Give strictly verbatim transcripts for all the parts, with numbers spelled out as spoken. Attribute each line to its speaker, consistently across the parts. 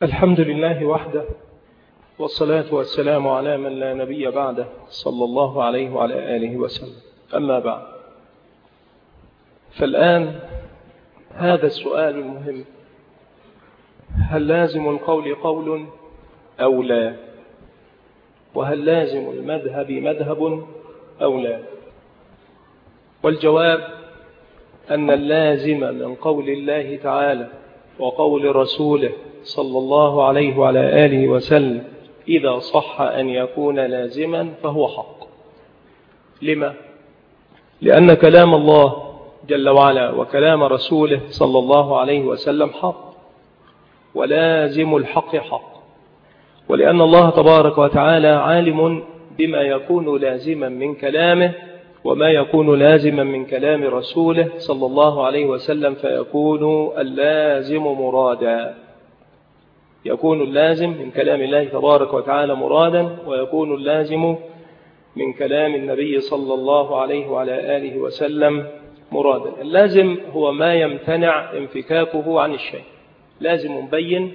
Speaker 1: الحمد لله وحده، والصلاة والسلام على من لا نبي بعده، صلى الله عليه وعلى آله وسلم. أما بعد، فالآن هذا السؤال المهم: هل لازم القول قول أو لا؟ وهل لازم المذهب مذهب أو لا؟ والجواب أن اللازم من قول الله تعالى وقول رسوله صلى الله عليه وعلى آله وسلم إذا صح أن يكون لازما فهو حق. لما؟ لأن كلام الله جل وعلا وكلام رسوله صلى الله عليه وسلم حق، ولازم الحق حق، ولأن الله تبارك وتعالى عالم بما يكون لازما من كلامه وما يكون لازما من كلام رسوله صلى الله عليه وسلم، فيكون اللازم مرادا. يكون اللازم من كلام الله تبارك وتعالى مرادا، ويكون اللازم من كلام النبي صلى الله عليه وعلى آله وسلم مرادا. اللازم هو ما يمتنع انفكاكه عن الشيء، لازم مبين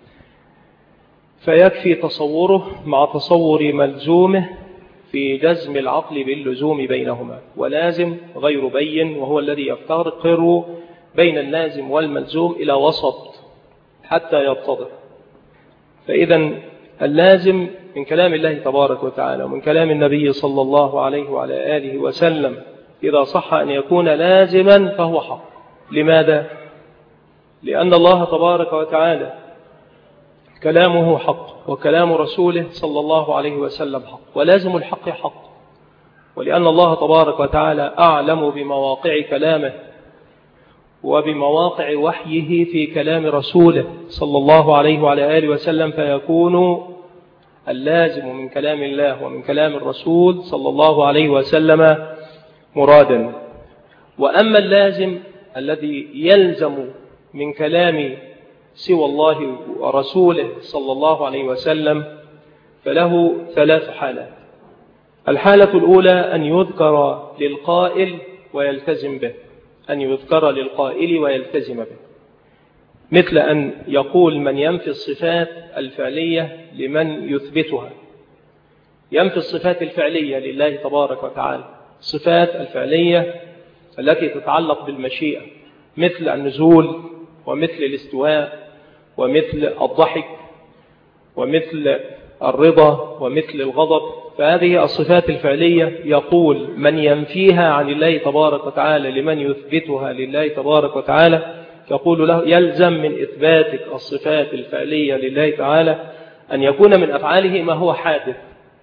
Speaker 1: فيكفي تصوره مع تصور ملزومه في جزم العقل باللزوم بينهما، ولازم غير بين وهو الذي يفترق بين اللازم والملزوم إلى وسط حتى يتضح. فإذا اللازم من كلام الله تبارك وتعالى ومن كلام النبي صلى الله عليه وعلى آله وسلم إذا صح أن يكون لازما فهو حق. لماذا؟ لأن الله تبارك وتعالى كلامه حق، وكلام رسوله صلى الله عليه وسلم حق، ولازم الحق حق، ولأن الله تبارك وتعالى أعلم بمواقع كلامه وبمواقع وحيه في كلام رسوله صلى الله عليه وعلى آله وسلم، فيكون اللازم من كلام الله ومن كلام الرسول صلى الله عليه وسلم مرادا. وأما اللازم الذي يلزم من كلام سوى الله ورسوله صلى الله عليه وسلم فله ثلاث حالات. الحالة الأولى أن يذكر للقائل ويلتزم به، أن يذكر للقائل ويلتزم به، مثل أن يقول من ينفي الصفات الفعلية لمن يثبتها. ينفي الصفات الفعلية لله تبارك وتعالى، الصفات الفعلية التي تتعلق بالمشيئة، مثل النزول ومثل الاستواء ومثل الضحك ومثل الرضا ومثل الغضب. فهذه الصفات الفعلية يقول من ينفيها عن الله تبارك وتعالى لمن يثبتها لله تبارك وتعالى، يقول له يلزم من إثباتك الصفات الفعلية لله تعالى أن يكون من أفعاله ما هو حادث،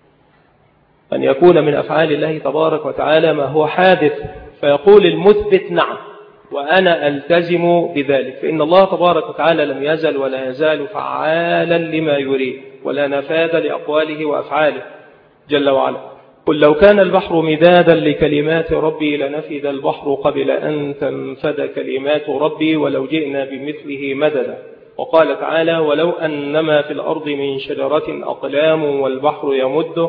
Speaker 1: أن يكون من أفعال الله تبارك وتعالى ما هو حادث. فيقول المثبت نعم وأنا ألتزم بذلك، فإن الله تبارك وتعالى لم يزل ولا يزال فعالا لما يريد، ولا نفاذ لأقواله وأفعاله جل وعلا. قل لو كان البحر مدادا لكلمات ربي لنفذ البحر قبل أن تنفذ كلمات ربي ولو جئنا بمثله مددا. وقال تعالى ولو أنما في الأرض من شجرة أقلام والبحر يمده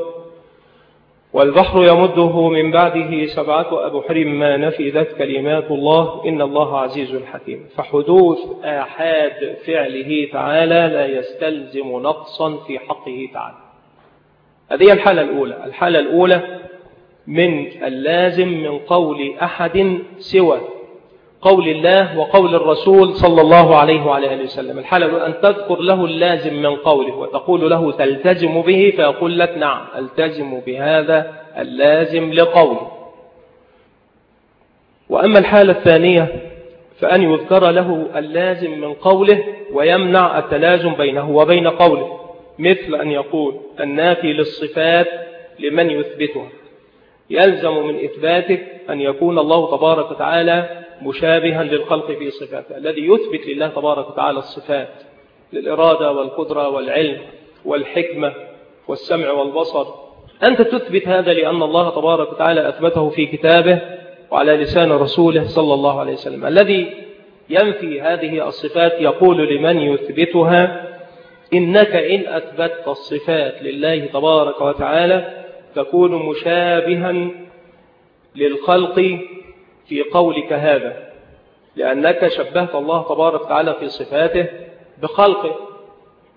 Speaker 1: والبحر يمده من بعده سبعة أبحر ما نفذت كلمات الله إن الله عزيز حكيم. فحدوث آحاد فعله تعالى لا يستلزم نقصا في حقه تعالى. هذه الحالة الأولى. الحالة الأولى من اللازم من قول أحد سوى قول الله وقول الرسول صلى الله عليه وعلى آله وسلم. الحالة الأولى أن تذكر له اللازم من قوله وتقول له تلتزم به، فيقول لك نعم التزم بهذا اللازم لقوله. وأما الحالة الثانية فأن يذكر له اللازم من قوله ويمنع التلازم بينه وبين قوله، مثل أن يقول النافي للصفات لمن يثبتها، يلزم من إثباتك أن يكون الله تبارك وتعالى مشابها للخلق في صفاته. الذي يثبت لله تبارك وتعالى الصفات للإرادة والقدرة والعلم والحكمة والسمع والبصر، أنت تثبت هذا لأن الله تبارك وتعالى أثبته في كتابه وعلى لسان رسوله صلى الله عليه وسلم. الذي ينفي هذه الصفات يقول لمن يثبتها إنك إن أثبتت الصفات لله تبارك وتعالى تكون مشابها للخلق في قولك هذا، لأنك شبهت الله تبارك وتعالى في صفاته بخلقه،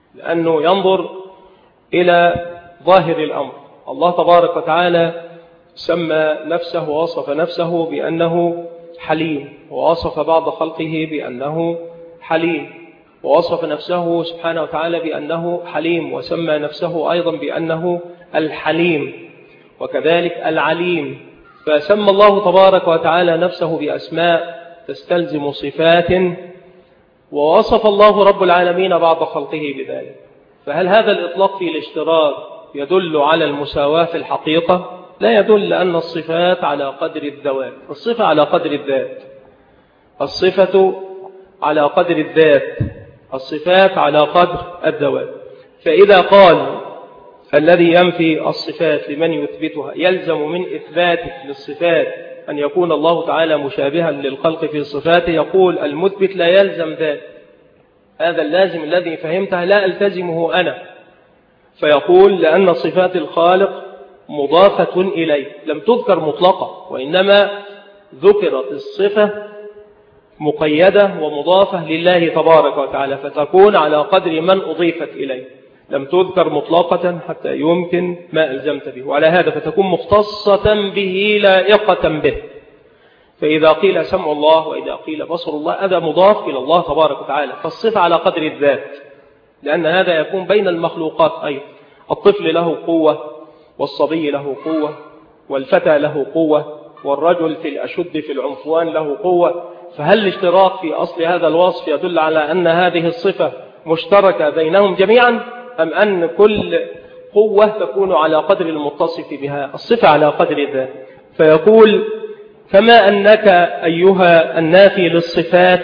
Speaker 1: لأنه ينظر إلى ظاهر الأمر. الله تبارك وتعالى سمى نفسه ووصف نفسه بأنه حليم، ووصف بعض خلقه بأنه حليم، ووصف نفسه سبحانه وتعالى بأنه حليم، وسمى نفسه أيضا بأنه الحليم، وكذلك العليم. فسمى الله تبارك وتعالى نفسه بأسماء تستلزم صفات، ووصف الله رب العالمين بعض خلقه بذلك. فهل هذا الإطلاق في الاشتراك يدل على المساواة في الحقيقة؟ لا يدل، لأن الصفات على قدر الذوات. الصفة على قدر الذات، الصفة على قدر الذات، الصفات على قدر الذوات. فإذا قال الذي ينفي الصفات لمن يثبتها يلزم من إثباته للصفات أن يكون الله تعالى مشابها للخلق في صفاته، يقول المثبت لا يلزم ذلك. هذا اللازم الذي فهمته لا ألتزمه أنا. فيقول لأن صفات الخالق مضافة إليه، لم تذكر مطلقة، وإنما ذكرت الصفة مقيدة ومضافة لله تبارك وتعالى، فتكون على قدر من أضيفت إليه، لم تذكر مطلقة حتى يمكن ما ألزمت به، وعلى هذا فتكون مختصة به لائقة به. فإذا قيل سمع الله وإذا قيل بصر الله هذا مضاف إلى الله تبارك وتعالى، فالصفة على قدر الذات، لأن هذا يكون بين المخلوقات أيضا. الطفل له قوة، والصبي له قوة، والفتى له قوة، والرجل في الأشد في العنفوان له قوة. فهل الاشتراك في أصل هذا الوصف يدل على أن هذه الصفة مشتركة بينهم جميعا، أم أن كل قوة تكون على قدر المتصف بها؟ الصفة على قدر الذات. فيقول كما أنك أيها النافي للصفات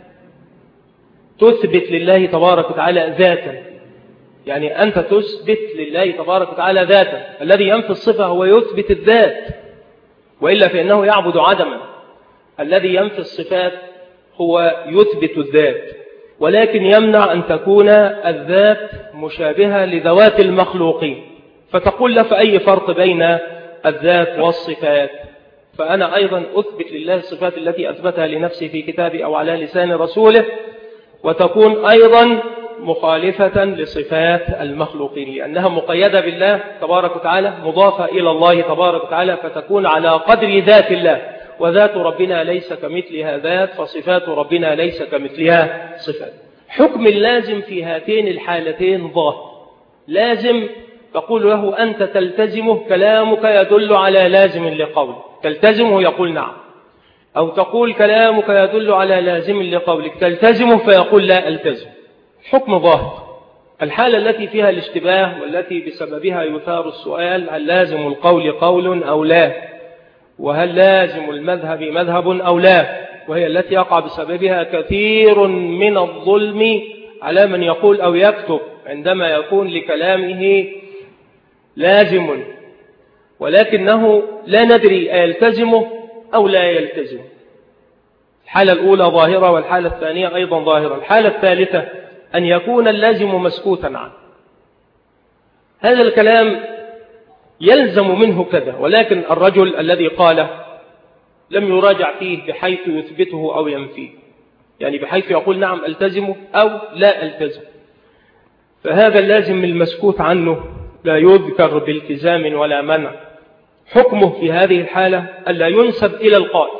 Speaker 1: تثبت لله تبارك وتعالى ذاتا، يعني أنت تثبت لله تبارك وتعالى ذاتا، الذي ينفي الصفة هو يثبت الذات، وإلا فإنه يعبد عدما. الذي ينفي الصفات هو يثبت الذات، ولكن يمنع أن تكون الذات مشابهة لذوات المخلوقين. فتقول له فأي فرق بين الذات والصفات؟ فأنا أيضا أثبت لله الصفات التي أثبتها لنفسي في كتابي أو على لسان رسوله، وتكون أيضا مخالفة لصفات المخلوقين، لأنها مقيدة بالله تبارك وتعالى، مضافة إلى الله تبارك وتعالى، فتكون على قدر ذات الله، وذات ربنا ليس كمثلها ذات، فصفات ربنا ليس كمثلها صفات. حكم اللازم في هاتين الحالتين ظاهر. لازم تقول له أنت تلتزمه، كلامك يدل على لازم لقول تلتزمه، يقول نعم. أو تقول كلامك يدل على لازم لقولك تلتزمه، فيقول لا ألتزم. حكم ظاهر. الحالة التي فيها الاشتباه والتي بسببها يثار السؤال هل لازم القول قول أو لا، وهل لازم المذهب مذهب أو لا، وهي التي يقع بسببها كثير من الظلم على من يقول أو يكتب عندما يكون لكلامه لازم ولكنه لا ندري أيلتزمه أو لا يلتزم. الحالة الأولى ظاهرة، والحالة الثانية أيضا ظاهرة. الحالة الثالثة أن يكون اللازم مسكوتا عنه. هذا الكلام يلزم منه كذا، ولكن الرجل الذي قاله لم يراجع فيه بحيث يثبته أو ينفيه، يعني بحيث يقول نعم ألتزمه أو لا ألتزم. فهذا اللازم المسكوت عنه لا يذكر بالتزام ولا منع. حكمه في هذه الحالة ألا ينسب إلى القائل،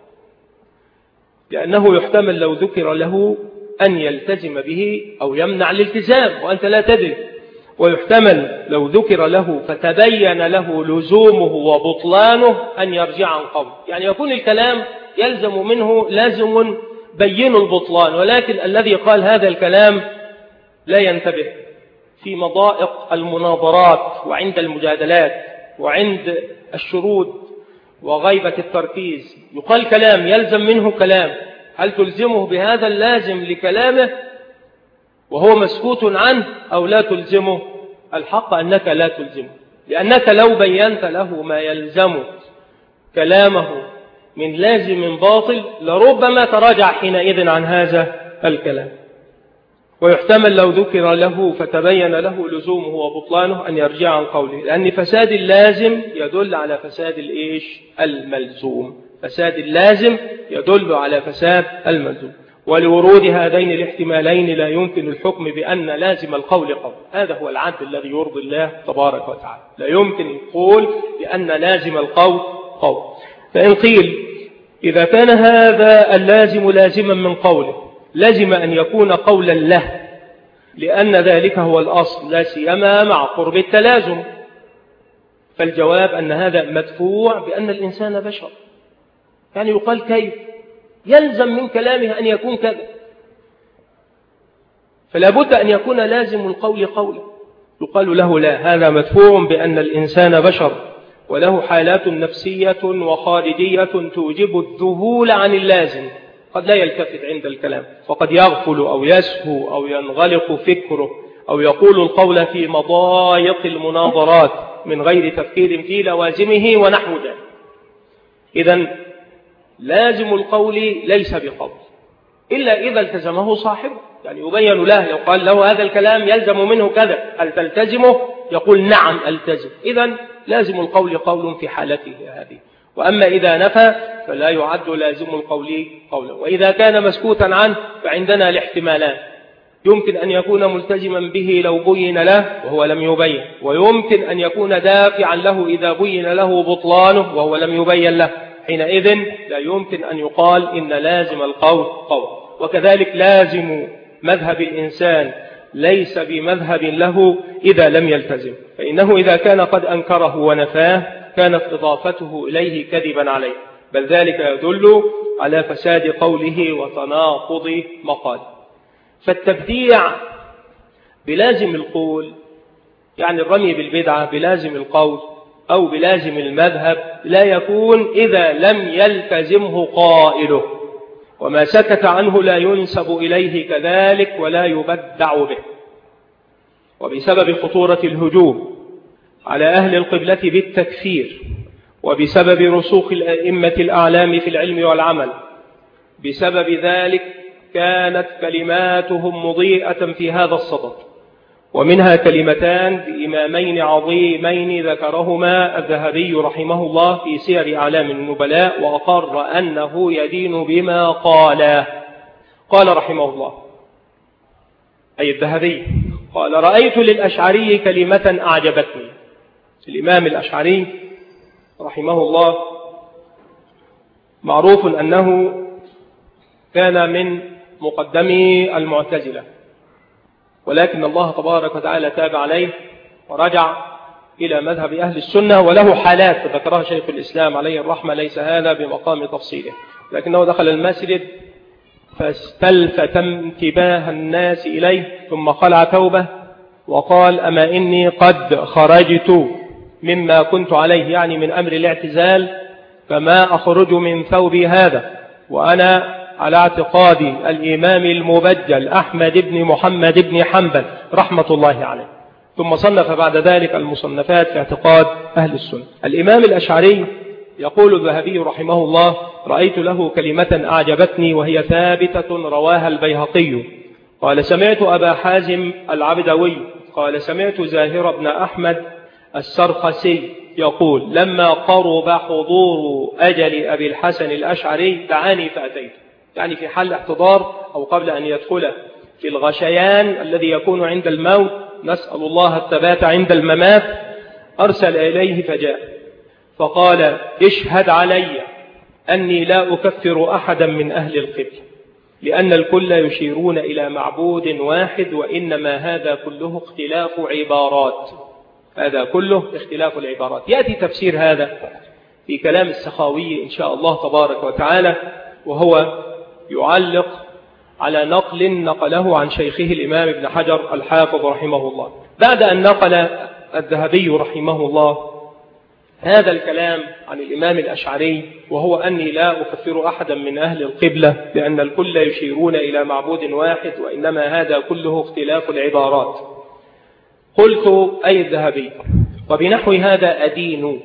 Speaker 1: لأنه يحتمل لو ذكر له أن يلتزم به أو يمنع الالتزام وأنت لا تدري، ويحتمل لو ذكر له فتبين له لزومه وبطلانه أن يرجع عن قول، يعني يكون الكلام يلزم منه لازم بين البطلان، ولكن الذي قال هذا الكلام لا ينتبه في مضائق المناظرات وعند المجادلات وعند الشرود وغيبة التركيز. يقال كلام يلزم منه كلام، هل تلزمه بهذا اللازم لكلامه وهو مسكوت عنه أو لا تلزمه؟ الحق أنك لا تلزمه، لأنك لو بينت له ما يلزم كلامه من لازم باطل لربما تراجع حينئذ عن هذا الكلام. ويحتمل لو ذكر له فتبين له لزومه وبطلانه أن يرجع عن قوله، لأن فساد اللازم يدل على فساد الإيش الملزوم. فساد اللازم يدل على فساد الملزوم. ولورود هذين الاحتمالين لا يمكن الحكم بأن لازم القول قول. هذا هو العدل الذي يرضي الله تبارك وتعالى. لا يمكن القول بأن لازم القول قول. فإن قيل إذا كان هذا اللازم لازما من قوله لازم أن يكون قولا له، لأن ذلك هو الأصل لا سيما مع قرب التلازم، فالجواب أن هذا مدفوع بأن الإنسان بشر. يعني يقال كيف يلزم من كلامه أن يكون كذا، فلا بد أن يكون لازم القول قولا. يقال له لا، هذا مدفوع بأن الإنسان بشر وله حالات نفسية وخارجية توجب الذهول عن اللازم، قد لا يلتفت عند الكلام، وقد يغفل أو يسهو أو ينغلق فكره أو يقول القول في مضايق المناظرات من غير تفكير في لوازمه ونحو ذلك. إذن لازم القول ليس بقول إلا إذا التزمه صاحبه، يعني يبين له لو قال له هذا الكلام يلزم منه كذا هل تلتزمه؟ يقول نعم ألتزم. إذن لازم القول قول في حالته هذه. وأما إذا نفى فلا يعد لازم القول قولا. وإذا كان مسكوتا عنه فعندنا الاحتمالان، يمكن أن يكون ملتزما به لو بين له وهو لم يبين، ويمكن أن يكون دافعا له إذا بين له بطلانه وهو لم يبين له، حينئذ لا يمكن أن يقال إن لازم القول قول. وكذلك لازم مذهب الإنسان ليس بمذهب له إذا لم يلتزم، فإنه إذا كان قد أنكره ونفاه كانت إضافته إليه كذبا عليه، بل ذلك يدل على فساد قوله وتناقض مقاله. فالتبديع بلازم القول، يعني الرمي بالبدعة بلازم القول أو بلازم المذهب، لا يكون إذا لم يلتزمه قائله، وما سكت عنه لا ينسب إليه كذلك ولا يبدع به. وبسبب خطورة الهجوم على أهل القبلة بالتكفير، وبسبب رسوخ الأئمة الأعلام في العلم والعمل، بسبب ذلك كانت كلماتهم مضيئة في هذا الصدد. ومنها كلمتان لإمامين عظيمين ذكرهما الذهبي رحمه الله في سير أعلام النبلاء، وأقر أنه يدين بما قال. قال رحمه الله أي الذهبي قال: رأيت للأشعري كلمة أعجبتني. الإمام الأشعري رحمه الله معروف أنه كان من مقدمي المعتزلة، ولكن الله تبارك وتعالى تاب عليه ورجع إلى مذهب أهل السنة، وله حالات ذكرها شيخ الإسلام عليه الرحمة، ليس هذا بمقام تفصيله، لكنه دخل المسجد فاستلفت انتباه الناس إليه ثم خلع توبة وقال: أما إني قد خرجت مما كنت عليه، يعني من أمر الاعتزال، فما أخرج من ثوبي هذا، وأنا على اعتقاد الإمام المبجل أحمد بن محمد بن حنبل رحمة الله عليه. ثم صنف بعد ذلك المصنفات في اعتقاد أهل السنة. الإمام الأشعري يقول الذهبي رحمه الله: رأيت له كلمة أعجبتني وهي ثابتة رواها البيهقي. قال: سمعت أبا حازم العبدوي قال: سمعت زاهر بن أحمد السرخسي يقول: لما قرب حضور أجل أبي الحسن الأشعري دعاني فأتيت، يعني في حال احتضار أو قبل أن يدخل في الغشيان الذي يكون عند الموت، نسأل الله الثبات عند الممات، أرسل إليه فجاء فقال: اشهد علي أني لا أكفر أحدا من أهل القبلة، لأن الكل يشيرون إلى معبود واحد، وإنما هذا كله اختلاف عبارات. هذا كله اختلاف العبارات. يأتي تفسير هذا في كلام السخاوي إن شاء الله تبارك وتعالى، وهو يعلق على نقل نقله عن شيخه الإمام ابن حجر الحافظ رحمه الله، بعد أن نقل الذهبي رحمه الله هذا الكلام عن الإمام الأشعري، وهو أني لا أكفر أحدا من أهل القبلة لأن الكل يشيرون إلى معبود واحد، وإنما هذا كله اختلاف العبارات. قلت: أي الذهبي، وبنحو هذا أدين،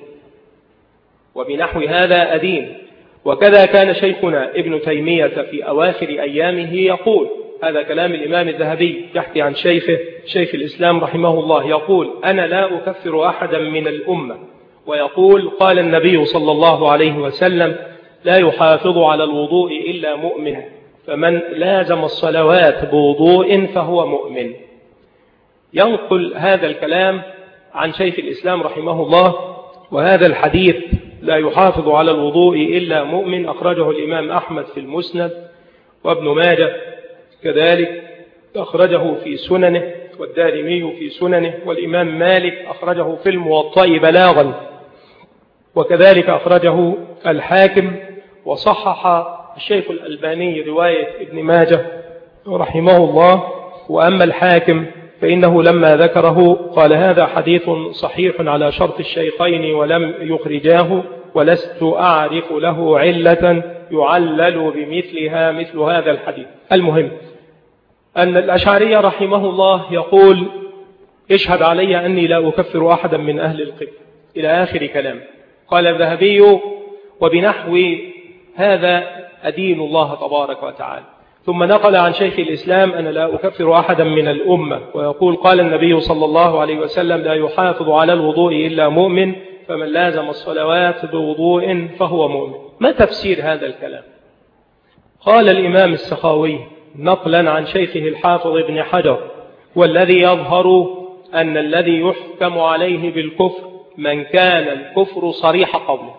Speaker 1: وبنحو هذا أدين. وكذا كان شيخنا ابن تيمية في أواخر أيامه يقول، هذا كلام الإمام الذهبي يحكي عن شيخه شيخ الإسلام رحمه الله، يقول: أنا لا أكفر أحدا من الأمة. ويقول: قال النبي صلى الله عليه وسلم: لا يحافظ على الوضوء إلا مؤمن، فمن لازم الصلوات بوضوء فهو مؤمن. ينقل هذا الكلام عن شيخ الإسلام رحمه الله. وهذا الحديث لا يحافظ على الوضوء إلا مؤمن أخرجه الإمام أحمد في المسند، وابن ماجه كذلك أخرجه في سننه، والدارمي في سننه، والإمام مالك أخرجه في الموطأ بلاغا، وكذلك أخرجه الحاكم. وصحح الشيخ الألباني رواية ابن ماجه رحمه الله. وأما الحاكم فإنه لما ذكره قال هذا حديث صحيح على شرط الشيخين ولم يخرجاه، ولست أعرف له علة يعلل بمثلها مثل هذا الحديث. المهم أن الأشعري رحمه الله يقول اشهد علي أني لا أكفر أحدا من أهل القبلة إلى آخر كلام. قال الذهبي وبنحو هذا أدين الله تبارك وتعالى. ثم نقل عن شيخ الإسلام أنا لا أكفر أحدا من الأمة، ويقول قال النبي صلى الله عليه وسلم لا يحافظ على الوضوء إلا مؤمن، فمن لازم الصلوات بوضوء فهو مؤمن. ما تفسير هذا الكلام؟ قال الإمام السخاوي نقلا عن شيخه الحافظ ابن حجر والذي يظهر أن الذي يحكم عليه بالكفر من كان الكفر صريح قوله،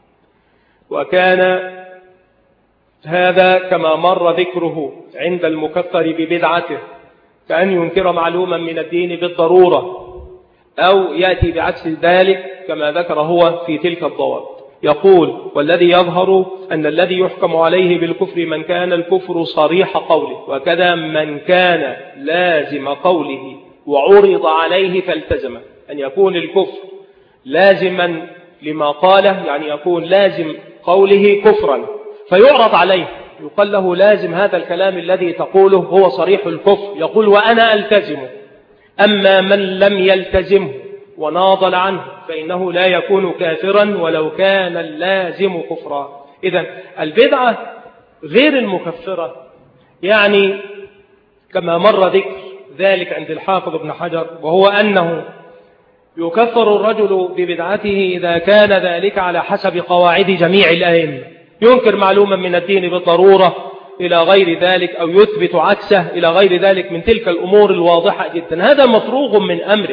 Speaker 1: وكان هذا كما مر ذكره عند المكفر ببدعته كأن ينكر معلوما من الدين بالضرورة، أو يأتي بعكس ذلك كما ذكر هو في تلك الضوابط. يقول والذي يظهر أن الذي يحكم عليه بالكفر من كان الكفر صريح قوله، وكذا من كان لازم قوله وعرض عليه فالتزم. أن يكون الكفر لازما لما قاله، يعني يكون لازم قوله كفرا فيعرض عليه، يقال له لازم هذا الكلام الذي تقوله هو صريح الكفر، يقول وأنا ألتزمه. أما من لم يلتزمه وناضل عنه فإنه لا يكون كافرا ولو كان اللازم كفرا. إذن البدعة غير المكفرة، يعني كما مر ذكر ذلك عند الحافظ ابن حجر، وهو أنه يكفر الرجل ببدعته إذا كان ذلك على حسب قواعد جميع الأئمة، ينكر معلوما من الدين بالضرورة إلى غير ذلك، أو يثبت عكسه إلى غير ذلك من تلك الأمور الواضحة جدا، هذا مفروغ من أمره.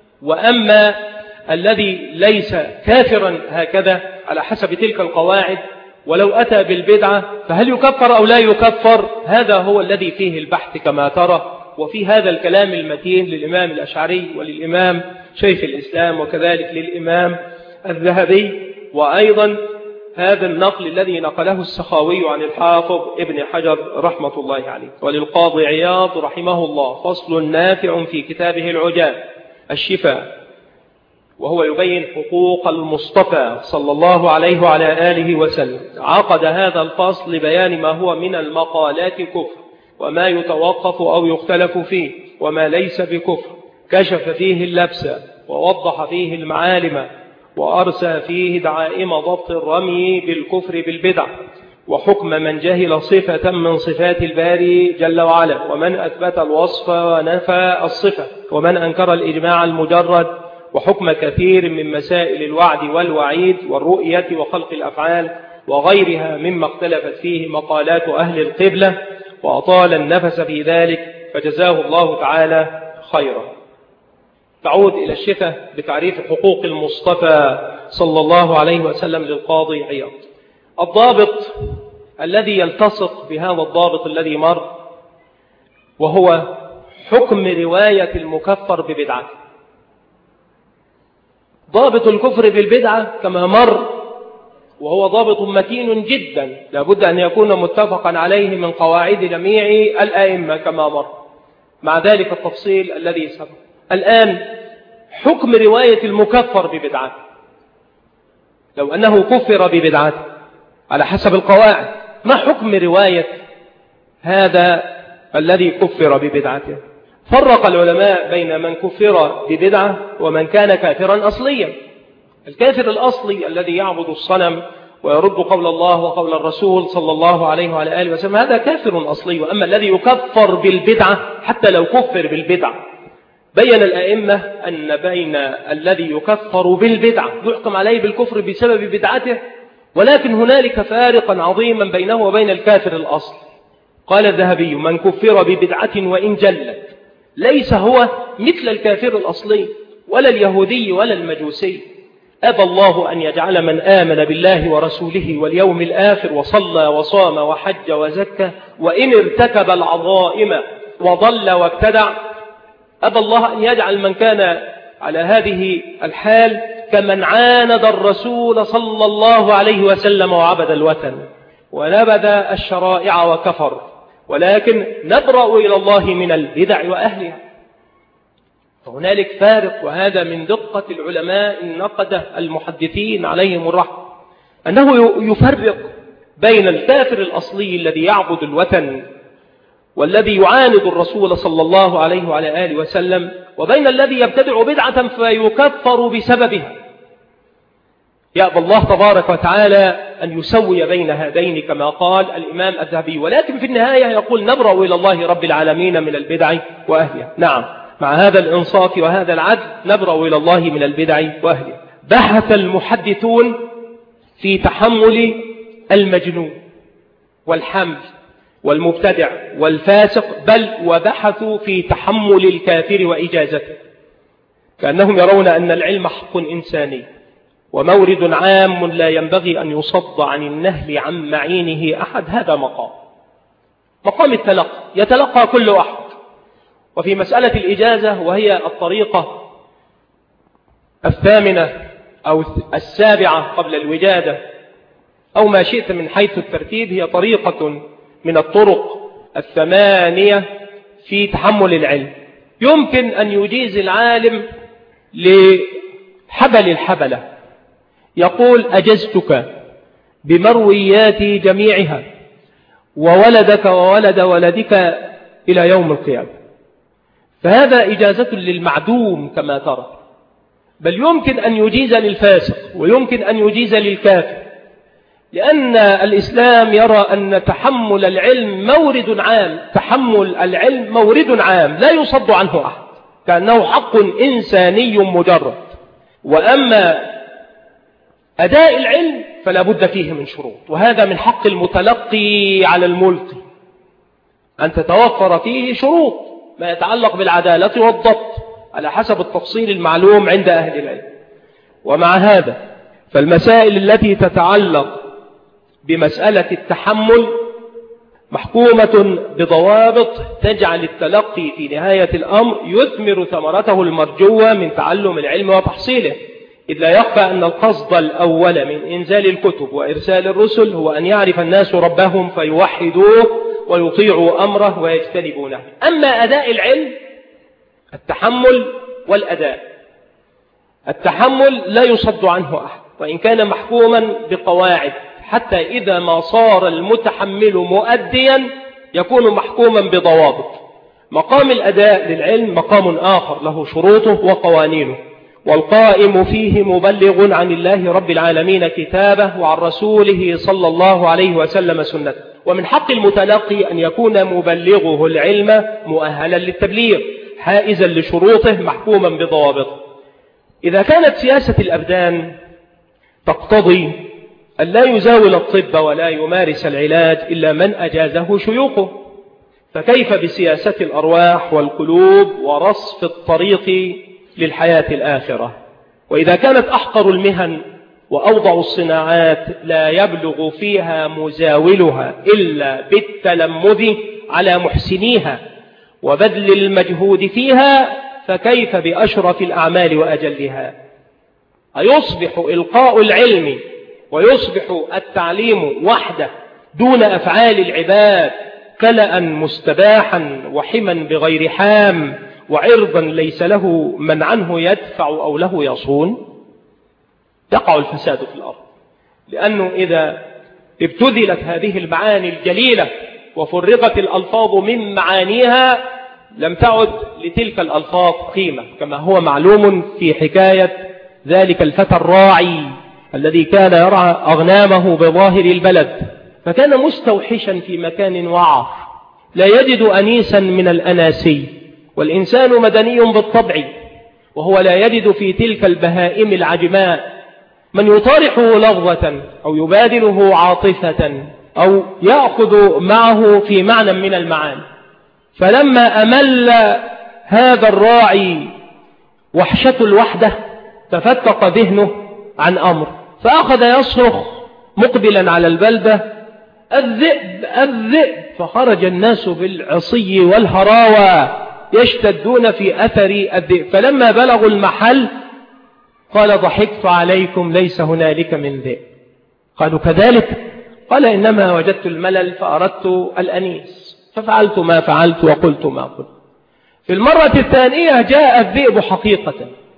Speaker 1: وأما الذي ليس كافرا هكذا على حسب تلك القواعد ولو أتى بالبدعة فهل يكفر أو لا يكفر؟ هذا هو الذي فيه البحث كما ترى. وفي هذا الكلام المتين للإمام الأشعري وللإمام شيخ الإسلام وكذلك للإمام الذهبي، وأيضا هذا النقل الذي نقله السخاوي عن الحافظ ابن حجر رحمة الله عليه. وللقاضي عياض رحمه الله فصل نافع في كتابه العجاب الشفاء، وهو يبين حقوق المصطفى صلى الله عليه وعلى آله وسلم. عقد هذا الفصل لبيان ما هو من المقالات كفر، وما يتوقف أو يختلف فيه، وما ليس بكفر. كشف فيه اللبس ووضح فيه المعالم، وأرسى فيه دعائم ضبط الرمي بالكفر بالبدع، وحكم من جهل صفة من صفات الباري جل وعلا، ومن أثبت الوصف ونفى الصفة، ومن أنكر الإجماع المجرد، وحكم كثير من مسائل الوعد والوعيد والرؤية وخلق الأفعال وغيرها مما اختلفت فيه مقالات أهل القبلة، وأطال النفس في ذلك فجزاه الله تعالى خيرا. تعود إلى الشفاء بتعريف حقوق المصطفى صلى الله عليه وسلم للقاضي عياض. الضابط الذي يلتصق بهذا الضابط الذي مر، وهو حكم رواية المكفر ببدعته. ضابط الكفر بالبدعة كما مر وهو ضابط متين جدا، لابد أن يكون متفقا عليه من قواعد جميع الآئمة كما مر، مع ذلك التفصيل الذي سبق. الآن حكم رواية المكفر ببدعته، لو أنه كفر ببدعته على حسب القواعد، ما حكم رواية هذا الذي كفر ببدعته؟ فرق العلماء بين من كفر ببدعة ومن كان كافرا أصليا. الكافر الأصلي الذي يعبد الصنم ويرد قول الله وقول الرسول صلى الله عليه وعلى آله وسلم هذا كافر أصلي. وأما الذي يكفر بالبدعة حتى لو كفر بالبدعة، بين الأئمة أن بين الذي يكفر بالبدعة يحكم عليه بالكفر بسبب بدعته، ولكن هنالك فارقا عظيما بينه وبين الكافر الأصل. قال الذهبي: من كفر ببدعة وإن جلت ليس هو مثل الكافر الأصلي ولا اليهودي ولا المجوسي. أبى الله أن يجعل من آمن بالله ورسوله واليوم الآخر وصلى وصام وحج وزكى وإن ارتكب العظائم وضل وابتدع، أبى الله أن يجعل من كان على هذه الحال كمن عاند الرسول صلى الله عليه وسلم وعبد الوثن ونبذ الشرائع وكفر. ولكن نبرأ إلى الله من البدع وأهلها. فهنالك فارق، وهذا من دقة العلماء النقدة المحدثين عليهم الرحمة، أنه يفرق بين الكافر الأصلي الذي يعبد الوثن والذي يعاند الرسول صلى الله عليه وعلى آله وسلم، وبين الذي يبتدع بدعة فيكفر بسببها. يأبى الله تبارك وتعالى أن يسوي بين هذين كما قال الإمام الذهبي، ولكن في النهاية يقول: نبرأ إلى الله رب العالمين من البدع وأهلها. نعم، مع هذا الإنصاف وهذا العدل نبرأ إلى الله من البدع وأهلها. بحث المحدثون في تحمل المجنون والحمل والمبتدع والفاسق، بل وبحثوا في تحمل الكافر وإجازته، كأنهم يرون أن العلم حق إنساني ومورد عام لا ينبغي أن يصد عن النهل عن معينه أحد. هذا مقام مقام التلقي، يتلقى كل أحد. وفي مسألة الإجازة، وهي الطريقة الثامنة أو السابعة قبل الوجادة أو ما شئت من حيث الترتيب، هي طريقة من الطرق الثمانية في تحمل العلم. يمكن أن يجيز العالم لحبل الحبلة، يقول: أجزتك بمروياتي جميعها وولدك وولد ولدك إلى يوم القيامة. فهذا إجازة للمعدوم كما ترى، بل يمكن أن يجيز للفاسق ويمكن أن يجيز للكافر، لأن الإسلام يرى أن تحمل العلم مورد عام. تحمل العلم مورد عام لا يصد عنه أحد، كأنه حق إنساني مجرد. وأما أداء العلم فلا بد فيه من شروط، وهذا من حق المتلقي على الملقي أن تتوفر فيه شروط ما يتعلق بالعدالة والضبط على حسب التفصيل المعلوم عند أهل العلم. ومع هذا فالمسائل التي تتعلق بمسألة التحمل محكومة بضوابط تجعل التلقي في نهاية الأمر يثمر ثمرته المرجوة من تعلم العلم وتحصيله، إذ لا يخفى أن القصد الأول من إنزال الكتب وإرسال الرسل هو أن يعرف الناس ربهم فيوحدوه ويطيعوا أمره ويجتنبونه. أما أداء العلم التحمل والأداء، التحمل لا يصد عنه أحد وإن كان محكوما بقواعد، حتى إذا ما صار المتحمل مؤديا يكون محكوما بضوابط. مقام الأداء للعلم مقام آخر له شروطه وقوانينه، والقائم فيه مبلغ عن الله رب العالمين كتابه وعن رسوله صلى الله عليه وسلم سنته. ومن حق المتلقي أن يكون مبلغه العلم مؤهلا للتبليغ حائزا لشروطه محكوما بضوابطه. إذا كانت سياسة الأبدان تقتضي أن لا يزاول الطب ولا يمارس العلاج إلا من أجازه شيوخه، فكيف بسياسة الأرواح والقلوب ورصف الطريق للحياة الآخرة؟ وإذا كانت أحقر المهن وأوضع الصناعات لا يبلغ فيها مزاولها إلا بالتلمذ على محسنيها وبذل المجهود فيها، فكيف بأشرف الأعمال وأجلها؟ أيصبح إلقاء العلم ويصبح التعليم وحده دون أفعال العباد كلأ مستباحا وحما بغير حام وعرضا ليس له من عنه يدفع أو له يصون؟ يقع الفساد في الأرض، لأنه إذا ابتذلت هذه المعاني الجليلة وفرغت الألفاظ من معانيها لم تعد لتلك الألفاظ قيمة، كما هو معلوم في حكاية ذلك الفتى الراعي الذي كان يرعى أغنامه بظاهر البلد، فكان مستوحشا في مكان وعر لا يجد أنيسا من الأناسي، والإنسان مدني بالطبع، وهو لا يجد في تلك البهائم العجماء من يطارحه لغضة أو يبادله عاطفة أو يأخذ معه في معنى من المعاني. فلما أمل هذا الراعي وحشة الوحدة تفتق ذهنه عن أمر، فأخذ يصرخ مقبلا على البلدة: الذئب الذئب! فخرج الناس بالعصي والهراوى يشتدون في أثر الذئب. فلما بلغوا المحل قال: ضحكت عليكم، ليس هنالك من ذئب. قالوا: كذلك؟ قال: إنما وجدت الملل فأردت الأنيس ففعلت ما فعلت وقلت ما قلت. في المرة الثانية جاء الذئب حقيقة،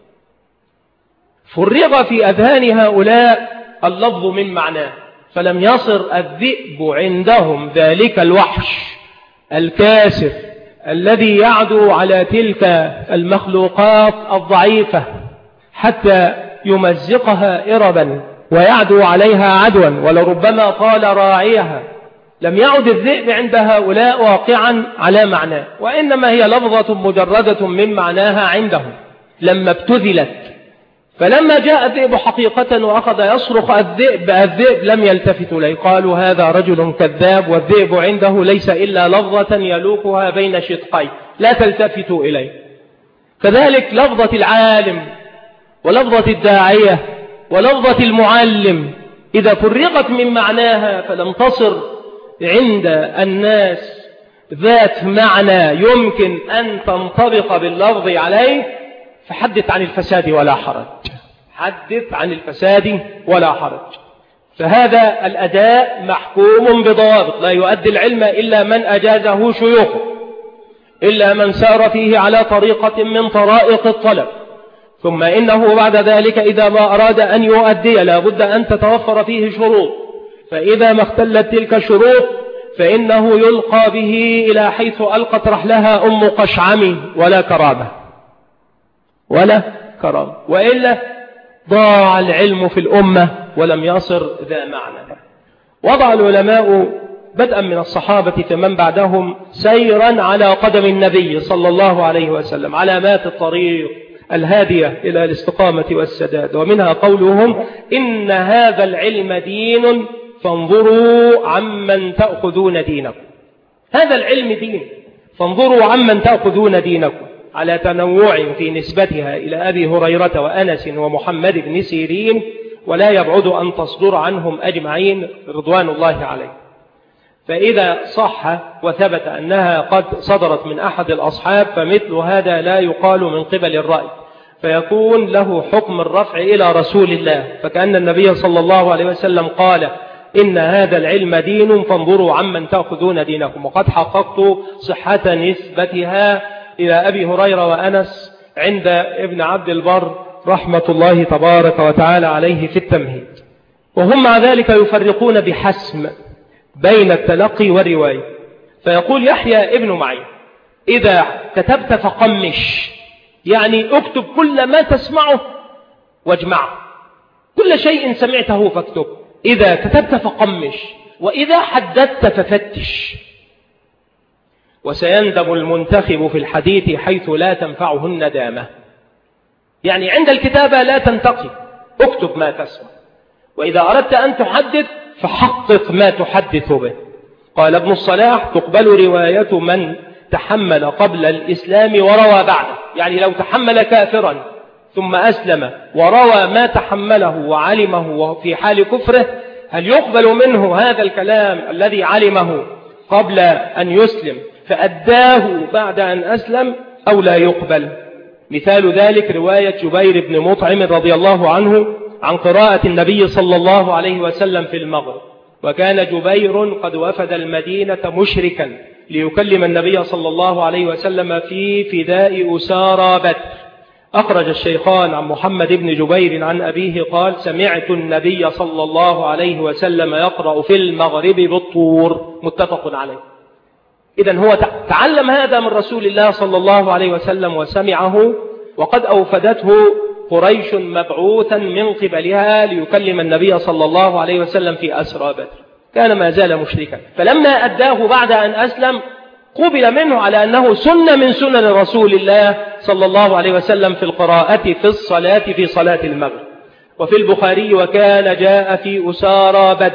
Speaker 1: فرغ في أذهان هؤلاء اللفظ من معناه، فلم يصر الذئب عندهم ذلك الوحش الكاسر الذي يعدو على تلك المخلوقات الضعيفة حتى يمزقها إربا ويعدو عليها عدوا ولربما طال راعيها. لم يعد الذئب عند هؤلاء واقعا على معناه، وإنما هي لفظة مجردة من معناها عندهم لما ابتذلت. فلما جاء الذئب حقيقة وأخذ يصرخ: الذئب الذئب! لم يلتفتوا إليه، قالوا: هذا رجل كذاب، والذئب عنده ليس إلا لفظة يلوكها بين شدقين، لا تلتفتوا إليه. كذلك لفظة العالم ولفظة الداعية ولفظة المعلم إذا فرغت من معناها فلم تصر عند الناس ذات معنى يمكن أن تنطبق باللفظ عليه، فحدث عن الفساد ولا حرج، حدث عن الفساد ولا حرج. فهذا الأداء محكوم بضوابط، لا يؤدي العلم إلا من أجازه شيوخه، إلا من سار فيه على طريقة من طرائق الطلب. ثم إنه بعد ذلك إذا ما أراد أن يؤدي لا بد أن تتوفر فيه شروط، فإذا ما اختلت تلك الشروط فإنه يلقى به إلى حيث ألقت رحلها أم قشعم، ولا كرامة ولا كرامة، وإلا ضاع العلم في الأمة ولم يصر ذا معنى. وضع العلماء بدءا من الصحابة فمن بعدهم سيرا على قدم النبي صلى الله عليه وسلم علامات الطريق الهادية إلى الاستقامة والسداد، ومنها قولهم: إن هذا العلم دين فانظروا عمن تأخذون دينكم. هذا العلم دين، فانظروا عمن تأخذون دينكم، على تنوع في نسبتها إلى أبي هريرة وأنس ومحمد بن سيرين، ولا يبعد أن تصدر عنهم أجمعين رضوان الله عليه. فإذا صح وثبت أنها قد صدرت من أحد الأصحاب فمثل هذا لا يقال من قبل الرأي، فيكون له حكم الرفع إلى رسول الله، فكأن النبي صلى الله عليه وسلم قال: إن هذا العلم دين فانظروا عمن تأخذون دينكم. وقد حققت صحة نسبتها إلى أبي هريرة وأنس عند ابن عبد البر رحمة الله تبارك وتعالى عليه في التمهيد. وهم مع ذلك يفرقون بحسم بين التلقي والرواية. فيقول يحيى ابن معين: إذا كتبت فقمش، يعني اكتب كل ما تسمعه واجمعه، كل شيء سمعته فاكتب. إذا كتبت فقمش، وإذا حددت ففتش. وسيندم المنتخب في الحديث حيث لا تنفعه الندامة. يعني عند الكتابة لا تنتقي، اكتب ما تسمع، وإذا أردت أن تحدث فحقق ما تحدث به. قال ابن الصلاح: تقبل رواية من تحمل قبل الإسلام وروى بعده. يعني لو تحمل كافرا ثم أسلم وروى ما تحمله وعلمه في حال كفره، هل يقبل منه هذا الكلام الذي علمه قبل أن يسلم فأداه بعد أن أسلم، أو لا يقبل؟ مثال ذلك رواية جبير بن مطعم رضي الله عنه عن قراءة النبي صلى الله عليه وسلم في المغرب. وكان جبير قد وفد المدينة مشركا ليكلم النبي صلى الله عليه وسلم في فداء أسارى بدر. أخرج الشيخان عن محمد بن جبير عن أبيه قال: سمعت النبي صلى الله عليه وسلم يقرأ في المغرب بالطور، متفق عليه. إذن هو تعلم هذا من رسول الله صلى الله عليه وسلم وسمعه، وقد أوفدته قريش مبعوثا من قبلها ليكلم النبي صلى الله عليه وسلم في أسرى بدر، كان ما زال مشركا. فلما أداه بعد أن أسلم قبل منه على أنه سنة من سنن رسول الله صلى الله عليه وسلم في القراءة في الصلاة في صلاة المغرب. وفي البخاري: وكان جاء في أسارى بدر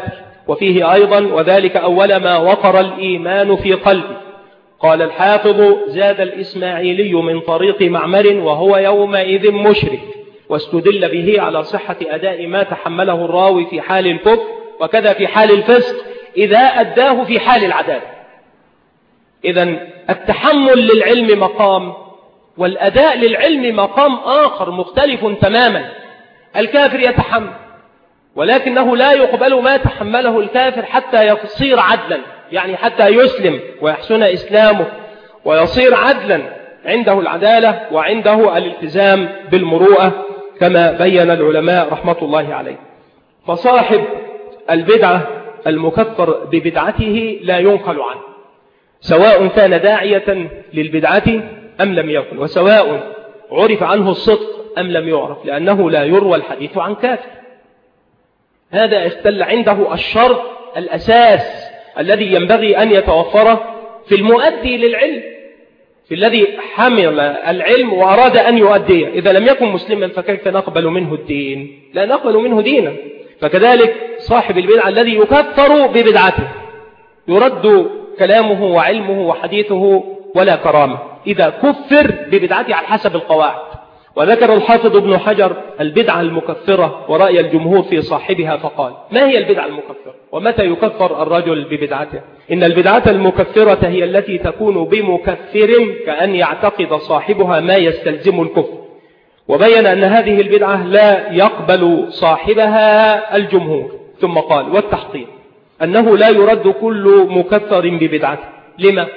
Speaker 1: وفيه أيضا وذلك أول ما وقر الإيمان في قلبي. قال الحافظ زاد الإسماعيلي من طريق معمر وهو يومئذ مشرك، واستدل به على صحة أداء ما تحمله الراوي في حال الكفر وكذا في حال الفسق إذا أداه في حال العدالة. إذن التحمل للعلم مقام، والأداء للعلم مقام آخر مختلف تماما. الكافر يتحمل، ولكنه لا يقبل ما تحمله الكافر حتى يصير عدلا، يعني حتى يسلم ويحسن إسلامه ويصير عدلا، عنده العدالة وعنده الالتزام بالمروءة كما بين العلماء رحمة الله عليه. فصاحب البدعة المكفر ببدعته لا ينقل عنه، سواء كان داعية للبدعة أم لم يكن، وسواء عرف عنه الصدق أم لم يعرف، لأنه لا يروى الحديث عن كافر. هذا اختل عنده الشرط الأساس الذي ينبغي أن يتوفر في المؤدي للعلم، في الذي حمل العلم وأراد أن يؤديه. إذا لم يكن مسلما فكيف نقبل منه الدين؟ لا نقبل منه دينا. فكذلك صاحب البدعة الذي يكفر ببدعته يرد كلامه وعلمه وحديثه ولا كرامة إذا كفر ببدعته على حسب القواعد. وذكر الحافظ ابن حجر البدعة المكفرة ورأي الجمهور في صاحبها فقال: ما هي البدعة المكفرة؟ ومتى يكفر الرجل ببدعته؟ إن البدعة المكفرة هي التي تكون بمكفر كأن يعتقد صاحبها ما يستلزم الكفر. وبين أن هذه البدعة لا يقبل صاحبها الجمهور. ثم قال: والتحقيق أنه لا يرد كل مكفر ببدعته. لما؟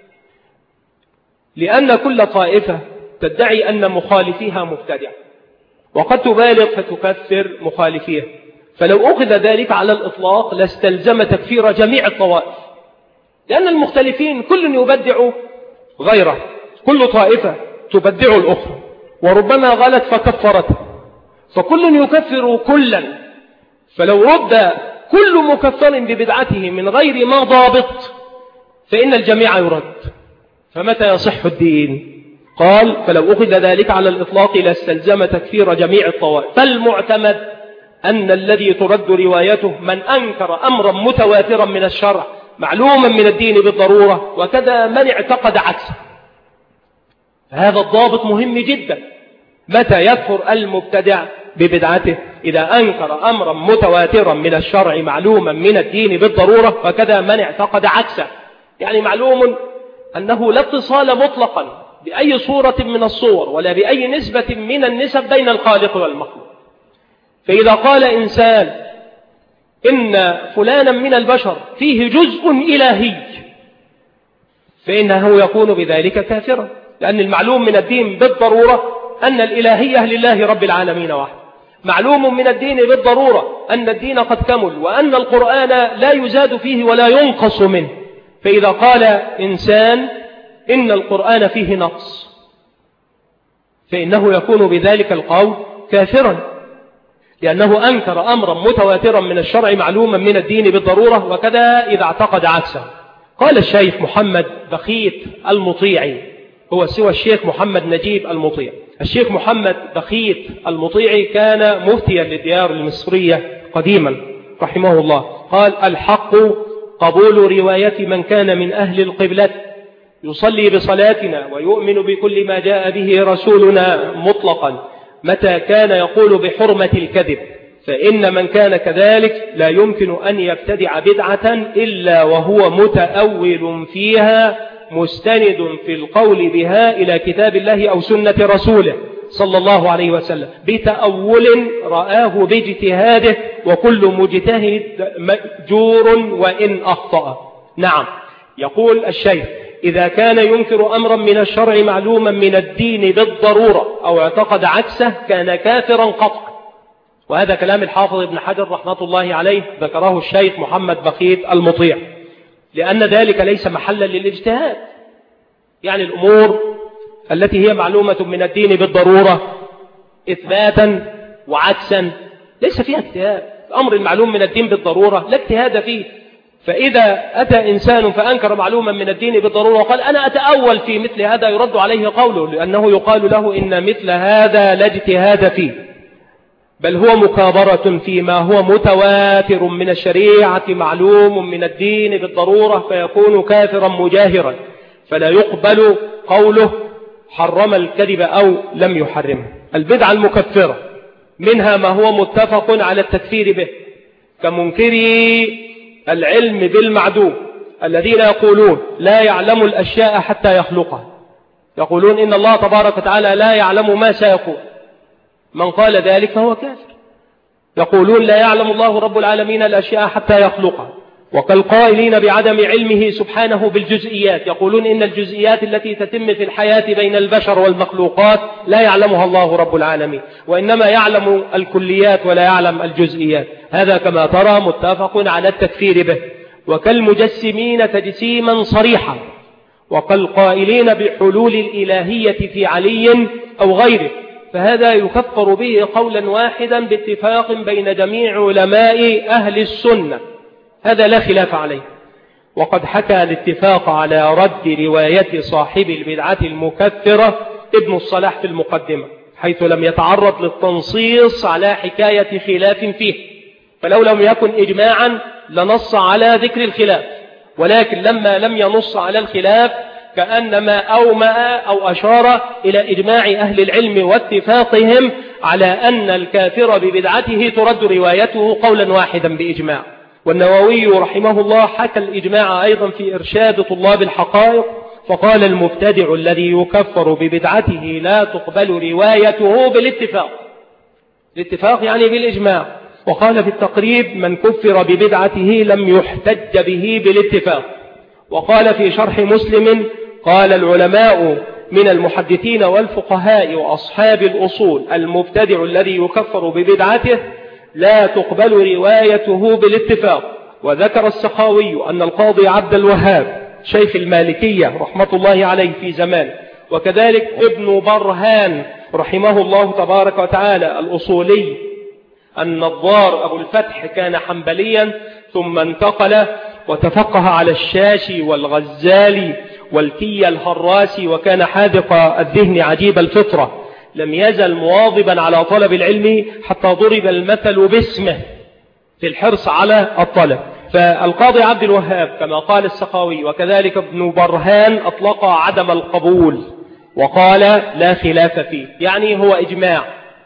Speaker 1: لأن كل طائفة تدعي أن مخالفيها مبتدع، وقد تبالغ فتكفر مخالفيها، فلو أخذ ذلك على الإطلاق لاستلزم تكفير جميع الطوائف، لأن المختلفين كل يبدع غيره، كل طائفة تبدع الأخرى، وربما غلت فكفرته، فكل يكفر كلا. فلو رد كل مكفر ببدعته من غير ما ضابط فإن الجميع يرد، فمتى يصح الدين؟ قال: فلو أخذ ذلك على الإطلاق لاستلزم تكفير جميع الطوائف. فالمعتمد أن الذي ترد روايته من أنكر أمرا متواترا من الشرع معلوما من الدين بالضرورة، وكذا من اعتقد عكسه. هذا الضابط مهم جدا. متى يكفر المبتدع ببدعته؟ إذا أنكر أمرا متواترا من الشرع معلوما من الدين بالضرورة، وكذا من اعتقد عكسه، يعني معلوم أنه لا اتصال مطلقا بأي صورة من الصور ولا بأي نسبة من النسب بين الخالق والمخلوق. فإذا قال إنسان إن فلانا من البشر فيه جزء إلهي فإنه يكون بذلك كافرا، لأن المعلوم من الدين بالضرورة أن الإلهية لله رب العالمين وحده. معلوم من الدين بالضرورة أن الدين قد كمل، وأن القرآن لا يزاد فيه ولا ينقص منه. فإذا قال إنسان إن القرآن فيه نقص فإنه يكون بذلك القول كافرا، لأنه أنكر أمرا متواترا من الشرع معلوما من الدين بالضرورة، وكذا إذا اعتقد عكسه. قال الشيخ محمد بخيت المطيعي، هو سوى الشيخ محمد نجيب المطيع. الشيخ محمد بخيت المطيعي كان مفتيا للديار المصرية قديما رحمه الله. قال: الحق قبول رواية من كان من أهل القبلة يصلي بصلاتنا ويؤمن بكل ما جاء به رسولنا مطلقا، متى كان يقول بحرمة الكذب، فإن من كان كذلك لا يمكن أن يبتدع بدعة إلا وهو متأول فيها مستند في القول بها إلى كتاب الله أو سنة رسوله صلى الله عليه وسلم بتأول رآه باجتهاده، وكل مجتهد مأجور وإن أخطأ. نعم، يقول الشيخ: إذا كان ينكر أمرا من الشرع معلوما من الدين بالضرورة أو اعتقد عكسه كان كافرا قطعا. وهذا كلام الحافظ ابن حجر رحمة الله عليه، ذكره الشيخ محمد بخيت المطيع، لأن ذلك ليس محلا للاجتهاد. يعني الأمور التي هي معلومة من الدين بالضرورة إثباتا وعكسا ليس فيها اجتهاد. الأمر المعلوم من الدين بالضرورة لا اجتهاد فيه. فإذا أتى إنسان فأنكر معلوما من الدين بالضرورة وقال أنا أتأول في مثل هذا، يرد عليه قوله، لأنه يقال له إن مثل هذا لا اجتهاد فيه. بل هو مكابرة فيما هو متواتر من الشريعة معلوم من الدين بالضرورة، فيكون كافرا مجاهرا، فلا يقبل قوله حرم الكذب أو لم يحرمه. البدعة المكفرة منها ما هو متفق على التكفير به، كمنكري العلم بالمعدوم الذين يقولون لا يعلم الأشياء حتى يخلقها، يقولون إن الله تبارك وتعالى لا يعلم ما سيكون، من قال ذلك فهو كافر. يقولون لا يعلم الله رب العالمين الأشياء حتى يخلقها، وكالقائلين بعدم علمه سبحانه بالجزئيات، يقولون إن الجزئيات التي تتم في الحياة بين البشر والمخلوقات لا يعلمها الله رب العالمين، وإنما يعلم الكليات ولا يعلم الجزئيات. هذا كما ترى متفق على التكفير به. وكالمجسمين تجسيما صريحا، وكالقائلين بحلول الإلهية في علي أو غيره، فهذا يكفر به قولا واحدا باتفاق بين جميع علماء أهل السنة، هذا لا خلاف عليه. وقد حكى الاتفاق على رد رواية صاحب البدعة المكفرة ابن الصلاح في المقدمة، حيث لم يتعرض للتنصيص على حكاية خلاف فيه، فلو لم يكن إجماعا لنص على ذكر الخلاف، ولكن لما لم ينص على الخلاف كأنما أومأ أو أشار إلى إجماع أهل العلم واتفاقهم على أن الكافر ببدعته ترد روايته قولا واحدا بإجماع. والنووي رحمه الله حكى الإجماع أيضا في إرشاد طلاب الحقائق، فقال المبتدع الذي يكفر ببدعته لا تقبل روايته بالاتفاق، الاتفاق يعني بالإجماع. وقال في التقريب من كفر ببدعته لم يحتج به بالاتفاق. وقال في شرح مسلم قال العلماء من المحدثين والفقهاء وأصحاب الأصول المبتدع الذي يكفر ببدعته لا تقبل روايته بالاتفاق. وذكر السخاوي أن القاضي عبد الوهاب شيخ المالكية رحمة الله عليه في زمان، وكذلك ابن برهان رحمه الله تبارك وتعالى الأصولي النظار أبو الفتح كان حنبليا ثم انتقل وتفقه على الشاشي والغزالي والكي الهراسي، وكان حاذق الذهن عجيب الفطرة، لم يزل مواظبا على طلب العلم حتى ضرب المثل باسمه في الحرص على الطلب. فالقاضي عبد الوهاب كما قال السخاوي وكذلك ابن برهان أطلق عدم القبول وقال لا خلاف فيه، يعني هو إجماع،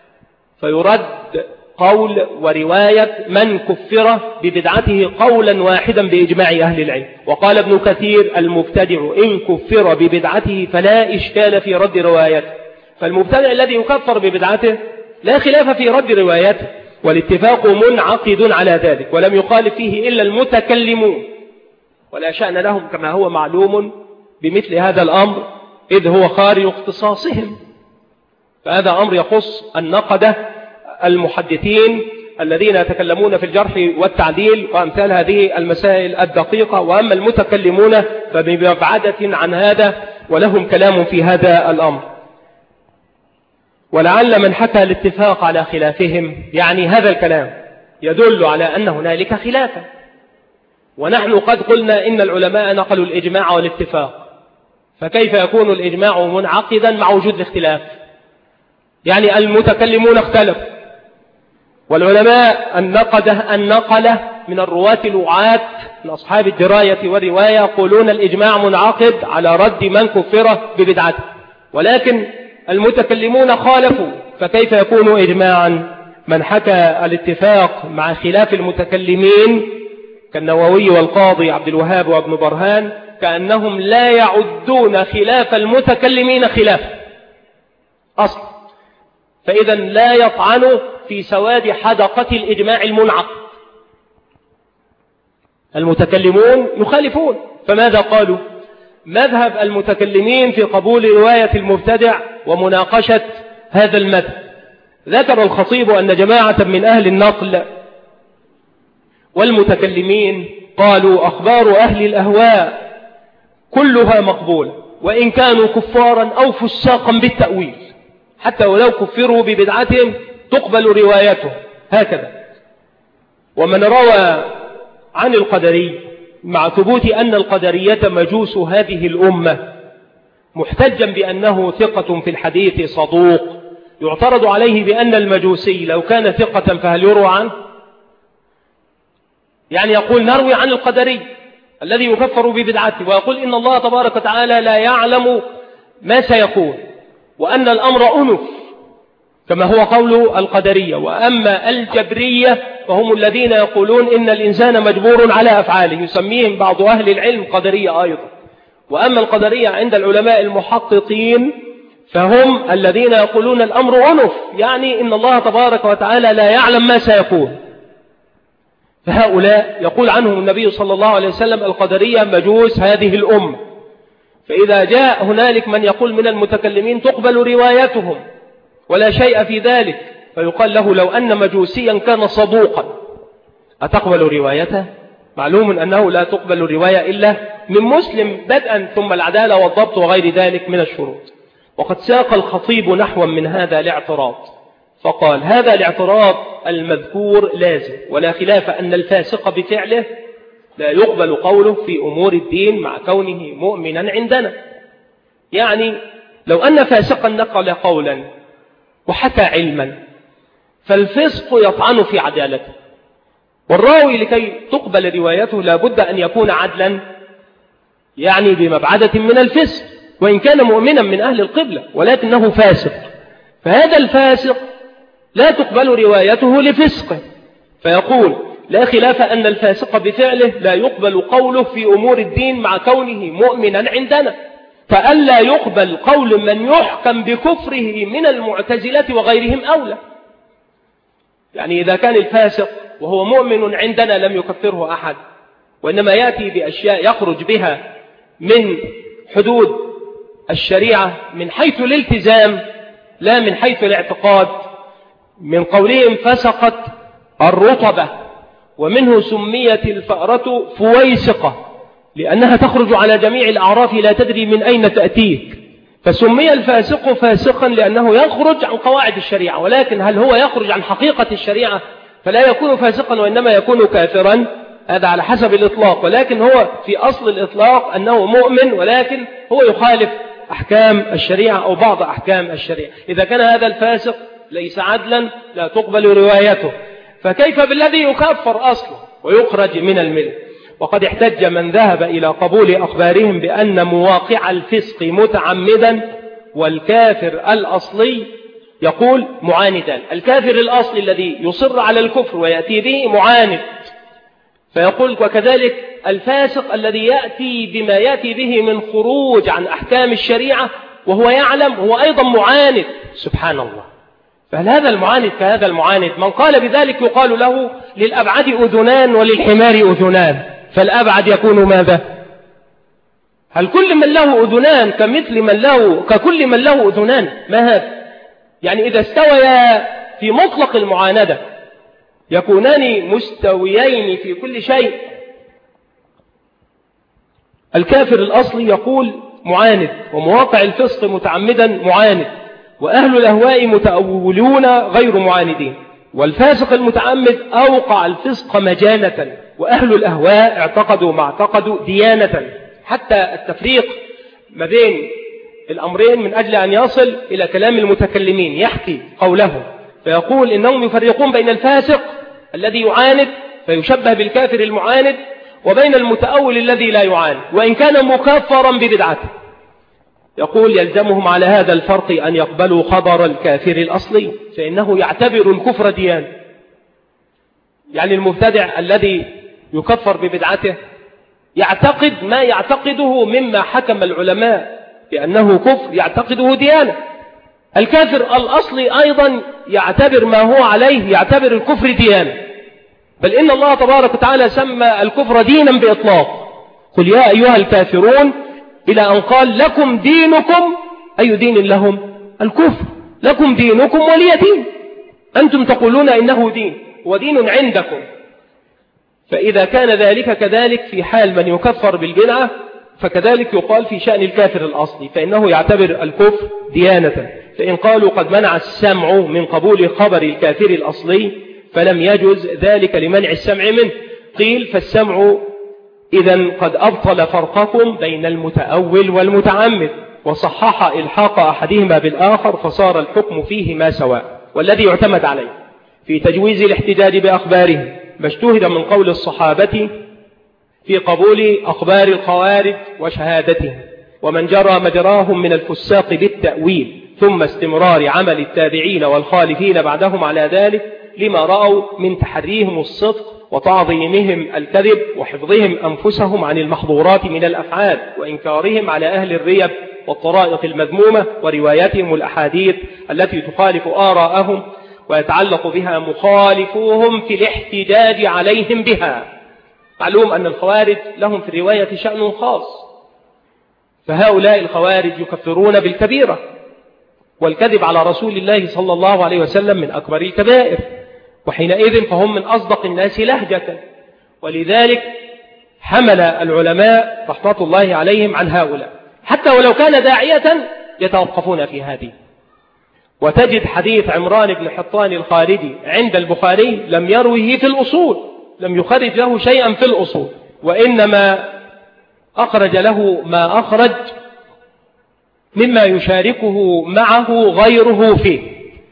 Speaker 1: فيرد قول ورواية من كفر ببدعته قولا واحدا بإجماع أهل العلم. وقال ابن كثير المبتدع إن كفر ببدعته فلا إشكال في رد روايته، فالمبتدع الذي يكفر ببدعته لا خلاف في رد روايته، والاتفاق منعقد على ذلك، ولم يخالف فيه إلا المتكلمون ولا شأن لهم كما هو معلوم بمثل هذا الأمر إذ هو خارج اختصاصهم، فهذا أمر يخص النقدة المحدثين الذين يتكلمون في الجرح والتعديل وأمثال هذه المسائل الدقيقة. وأما المتكلمون فبمبعدة عن هذا ولهم كلام في هذا الأمر. ولعل من حكى الاتفاق على خلافهم يعني هذا الكلام يدل على أن هنالك خلافا، ونحن قد قلنا إن العلماء نقلوا الإجماع والاتفاق، فكيف يكون الإجماع منعقدا مع وجود الاختلاف؟ يعني المتكلمون اختلفوا، والعلماء النقده النقلة من الرواة الوعاة من أصحاب الدراية والرواية يقولون الإجماع منعقد على رد من كفر ببدعته، ولكن المتكلمون خالفوا، فكيف يكون إجماعا؟ من حكى الاتفاق مع خلاف المتكلمين كالنووي والقاضي عبد الوهاب وابن برهان كأنهم لا يعدون خلاف المتكلمين خلافا أصلا، فإذا لا يطعنوا في سواد حدقة الإجماع المنعقد. المتكلمون يخالفون، فماذا قالوا؟ مذهب المتكلمين في قبول رواية المبتدع ومناقشة هذا المذهب. ذكر الخطيب أن جماعة من أهل النقل والمتكلمين قالوا أخبار أهل الأهواء كلها مقبولة وإن كانوا كفارا أو فساقا بالتأويل، حتى ولو كفروا ببدعتهم تقبل روايته هكذا. ومن روى عن القدري مع ثبوت أن القدرية مجوس هذه الأمة محتجا بأنه ثقة في الحديث صدوق يعترض عليه بأن المجوسي لو كان ثقة فهل يروى عنه؟ يعني يقول نروي عن القدري الذي يكفر ببدعته، ويقول إن الله تبارك وتعالى لا يعلم ما سيكون، وأن الأمر أنف كما هو قول القدرية. وأما الجبرية فهم الذين يقولون إن الإنسان مجبور على أفعاله، يسميهم بعض أهل العلم قدرية أيضا. وأما القدرية عند العلماء المحققين فهم الذين يقولون الأمر أنف، يعني إن الله تبارك وتعالى لا يعلم ما سيكون. فهؤلاء يقول عنهم النبي صلى الله عليه وسلم القدرية مجوس هذه الأمة. فإذا جاء هنالك من يقول من المتكلمين تقبل روايتهم ولا شيء في ذلك، فيقال له لو أن مجوسيا كان صدوقا أتقبل روايته؟ معلوم أنه لا تقبل الرواية إلا من مسلم بدءا، ثم العدالة والضبط وغير ذلك من الشروط. وقد ساق الخطيب نحوا من هذا الاعتراض فقال هذا الاعتراض المذكور لازم، ولا خلاف أن الفاسق بفعله لا يقبل قوله في أمور الدين مع كونه مؤمنا عندنا. يعني لو أن فاسقا نقل قولا وحكى علما فالفسق يطعن في عدالته، والراوي لكي تقبل روايته لابد أن يكون عدلا، يعني بمبعدة من الفسق، وإن كان مؤمنا من أهل القبلة ولكنه فاسق، فهذا الفاسق لا تقبل روايته لفسقه. فيقول لا خلاف أن الفاسق بفعله لا يقبل قوله في أمور الدين مع كونه مؤمنا عندنا، فألا يقبل قول من يحكم بكفره من المعتزلة وغيرهم أولى. يعني إذا كان الفاسق وهو مؤمن عندنا لم يكفره أحد، وإنما يأتي بأشياء يخرج بها من حدود الشريعة من حيث الالتزام لا من حيث الاعتقاد، من قولهم فسقت الرطبة، ومنه سميت الفأرة فويسقة لأنها تخرج على جميع الأعراف لا تدري من أين تأتيك، فسمي الفاسق فاسقا لأنه يخرج عن قواعد الشريعة، ولكن هل هو يخرج عن حقيقة الشريعة فلا يكون فاسقا وإنما يكون كافرا؟ هذا على حسب الإطلاق، ولكن هو في أصل الإطلاق أنه مؤمن ولكن هو يخالف أحكام الشريعة أو بعض أحكام الشريعة. إذا كان هذا الفاسق ليس عدلا لا تقبل روايته، فكيف بالذي يكفر أصلا ويخرج من الملة؟ وقد احتج من ذهب إلى قبول أخبارهم بأن مواقع الفسق متعمدا والكافر الأصلي يقول معاندان. الكافر الأصلي الذي يصر على الكفر ويأتي به معاند، فيقول وكذلك الفاسق الذي يأتي بما يأتي به من خروج عن أحكام الشريعة وهو يعلم هو أيضا معاند. سبحان الله، فهل هذا المعاند كهذا المعاند؟ من قال بذلك يقال له للأبعد أذنان وللحمار أذنان، فالأبعد يكون ماذا؟ هل كل من له أذنان كمثل من له ككل من له أذنان؟ ما هذا؟ يعني إذا استويا في مطلق المعاندة يكونان مستويين في كل شيء. الكافر الأصلي يقول معاند، ومواقع الفسق متعمدا معاند، وأهل الأهواء متأولون غير معاندين، والفاسق المتعمد أوقع الفسق مجانة، وأهل الأهواء اعتقدوا ما اعتقدوا ديانة. حتى التفريق ما بين الأمرين من أجل أن يصل إلى كلام المتكلمين يحكي قوله، فيقول إنهم يفرقون بين الفاسق الذي يعاند فيشبه بالكافر المعاند وبين المتأول الذي لا يعاند وإن كان مكفرا ببدعته. يقول يلزمهم على هذا الفرق أن يقبلوا خبر الكافر الأصلي فإنه يعتبر الكفر ديانة. يعني المبتدع الذي يكفر ببدعته يعتقد ما يعتقده مما حكم العلماء بأنه كفر يعتقده ديانة. الكافر الأصلي أيضا يعتبر ما هو عليه، يعتبر الكفر ديانة، بل إن الله تبارك وتعالى سمى الكفر دينا بإطلاق. قل يا أيها الكافرون إلى أن قال لكم دينكم، أي دين لهم؟ الكفر. لكم دينكم ولي دين، أنتم تقولون إنه دين ودين عندكم. فإذا كان ذلك كذلك في حال من يكفر بالبدعة فكذلك يقال في شأن الكافر الأصلي، فإنه يعتبر الكفر ديانة. فإن قالوا قد منع السمع من قبول خبر الكافر الأصلي فلم يجوز ذلك لمنع السمع منه. قيل فالسمع إذن قد أبطل فرقكم بين المتأول والمتعمد، وصحح إلحاق أحدهما بالآخر فصار الحكم فيه ما سواء. والذي يعتمد عليه في تجويز الاحتجاج بأخبارهم ما اجتهد من قول الصحابة في قبول أخبار الخوارج وشهادتهم، ومن جرى مجراهم من الفساق بالتأويل، ثم استمرار عمل التابعين والخالفين بعدهم على ذلك لما رأوا من تحريهم الصدق وتعظيمهم الكذب وحفظهم أنفسهم عن المحظورات من الأفعال وإنكارهم على أهل الريب والطرائق المذمومة ورواياتهم الأحاديث التي تخالف آراءهم ويتعلق بها مخالفوهم في الاحتجاج عليهم بها. معلوم أن الخوارج لهم في الرواية شأن خاص، فهؤلاء الخوارج يكفرون بالكبيرة، والكذب على رسول الله صلى الله عليه وسلم من أكبر الكبائر، وحينئذ فهم من أصدق الناس لهجة. ولذلك حمل العلماء رحمة الله عليهم عن هؤلاء، حتى ولو كان داعية يتوقفون في هذه. وتجد حديث عمران بن حطان الخارجي عند البخاري لم يروه في الأصول، لم يخرج له شيئا في الأصول، وإنما أخرج له ما أخرج مما يشاركه معه غيره فيه،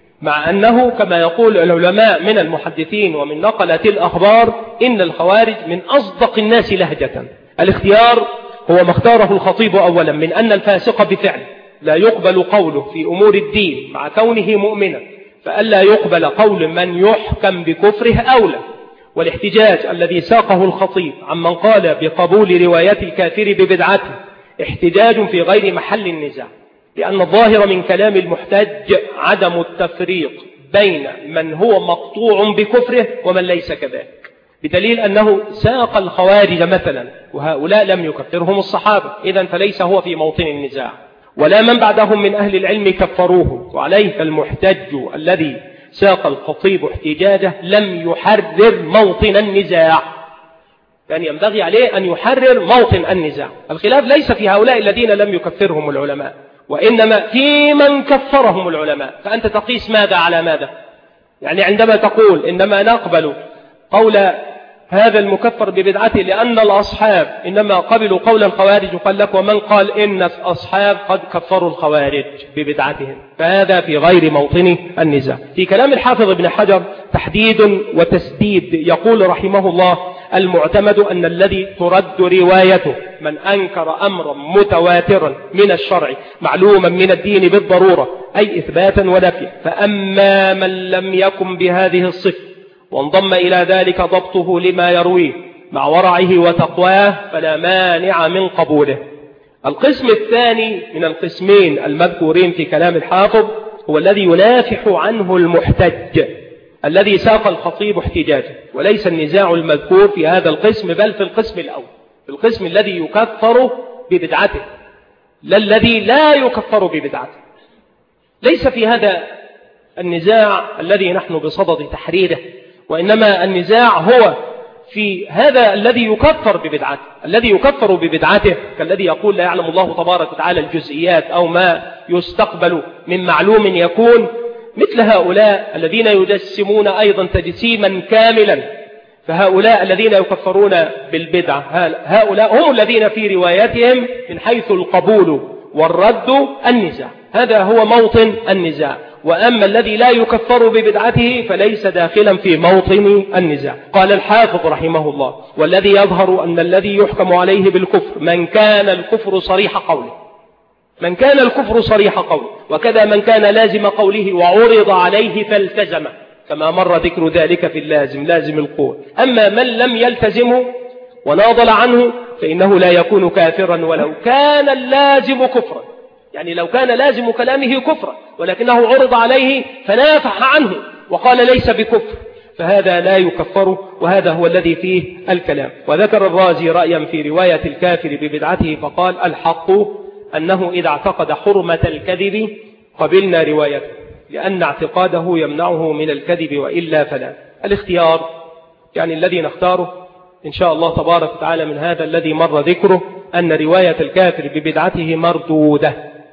Speaker 1: مع أنه كما يقول العلماء من المحدثين ومن نقلة الأخبار إن الخوارج من أصدق الناس لهجة. الاختيار هو ما اختاره الخطيب أولا من أن الفاسق بفعل لا يقبل قوله في أمور الدين مع كونه مؤمنا، فألا يقبل قول من يحكم بكفره أولى. والاحتجاج الذي ساقه الخطيب عمن قال بقبول رواية الكافر ببدعته احتجاج في غير محل النزاع، لأن الظاهر من كلام المحتج عدم التفريق بين من هو مقطوع بكفره ومن ليس كذلك، بدليل أنه ساق الخوارج مثلا وهؤلاء لم يكفرهم الصحابة، إذن فليس هو في موطن النزاع، ولا من بعدهم من أهل العلم كفروه. وعليه المحتج الذي ساق الخطيب احتجاجه لم يحرر موطن النزاع، يعني ينبغي عليه أن يحرر موطن النزاع. الخلاف ليس في هؤلاء الذين لم يكفرهم العلماء، وإنما في من كفرهم العلماء. فأنت تقيس ماذا على ماذا؟ يعني عندما تقول إنما نقبل قول هذا المكفر ببدعته لأن الأصحاب إنما قبلوا قول الخوارج، وقال لك ومن قال إن الأصحاب قد كفروا الخوارج ببدعتهم، فهذا في غير موطن النزاع. في كلام الحافظ ابن حجر تحديد وتسديد، يقول رحمه الله المعتمد أن الذي ترد روايته من أنكر أمرا متواترا من الشرع معلوما من الدين بالضرورة، أي إثباتا ونفيا. فأما من لم يكن بهذه الصفة وانضم إلى ذلك ضبطه لما يرويه مع ورعه وتقواه فلا مانع من قبوله. القسم الثاني من القسمين المذكورين في كلام الحافظ هو الذي ينافح عنه المحتج الذي ساق الخطيب احتجاجه، وليس النزاع المذكور في هذا القسم بل في القسم الأول، في القسم الذي يكفر ببدعته لا الذي لا يكفر ببدعته. ليس في هذا النزاع الذي نحن بصدد تحريره، وإنما النزاع هو في هذا الذي يكفر ببدعته. الذي يكفر ببدعته كالذي يقول لا يعلم الله تبارك وتعالى الجزئيات أو ما يستقبل من معلوم يكون، مثل هؤلاء الذين يجسمون أيضا تجسيما كاملا. فهؤلاء الذين يكفرون بالبدعة هؤلاء هم الذين في رواياتهم من حيث القبول والرد النزاع، هذا هو موطن النزاع. وأما الذي لا يكفر ببدعته فليس داخلا في موطن النزاع. قال الحافظ رحمه الله والذي يظهر أن الذي يحكم عليه بالكفر من كان الكفر صريح قوله، من كان الكفر صريح قوله، وكذا من كان لازم قوله وعرض عليه فالتزمه، كما مر ذكر ذلك في اللازم لازم القول. أما من لم يلتزمه وناضل عنه فإنه لا يكون كافرا ولو كان اللازم كفرا، يعني لو كان لازم كلامه كفرا ولكنه عرض عليه فنافح عنه وقال ليس بكفر، فهذا لا يكفر، وهذا هو الذي فيه الكلام. وذكر الرازي رأيا في رواية الكافر ببدعته فقال الحق أنه إذا اعتقد حرمة الكذب قبلنا روايته، لأن اعتقاده يمنعه من الكذب وإلا فلا. الاختيار يعني الذي نختاره إن شاء الله تبارك وتعالى من هذا الذي مر ذكره أن رواية الكافر ببدعته مردودة.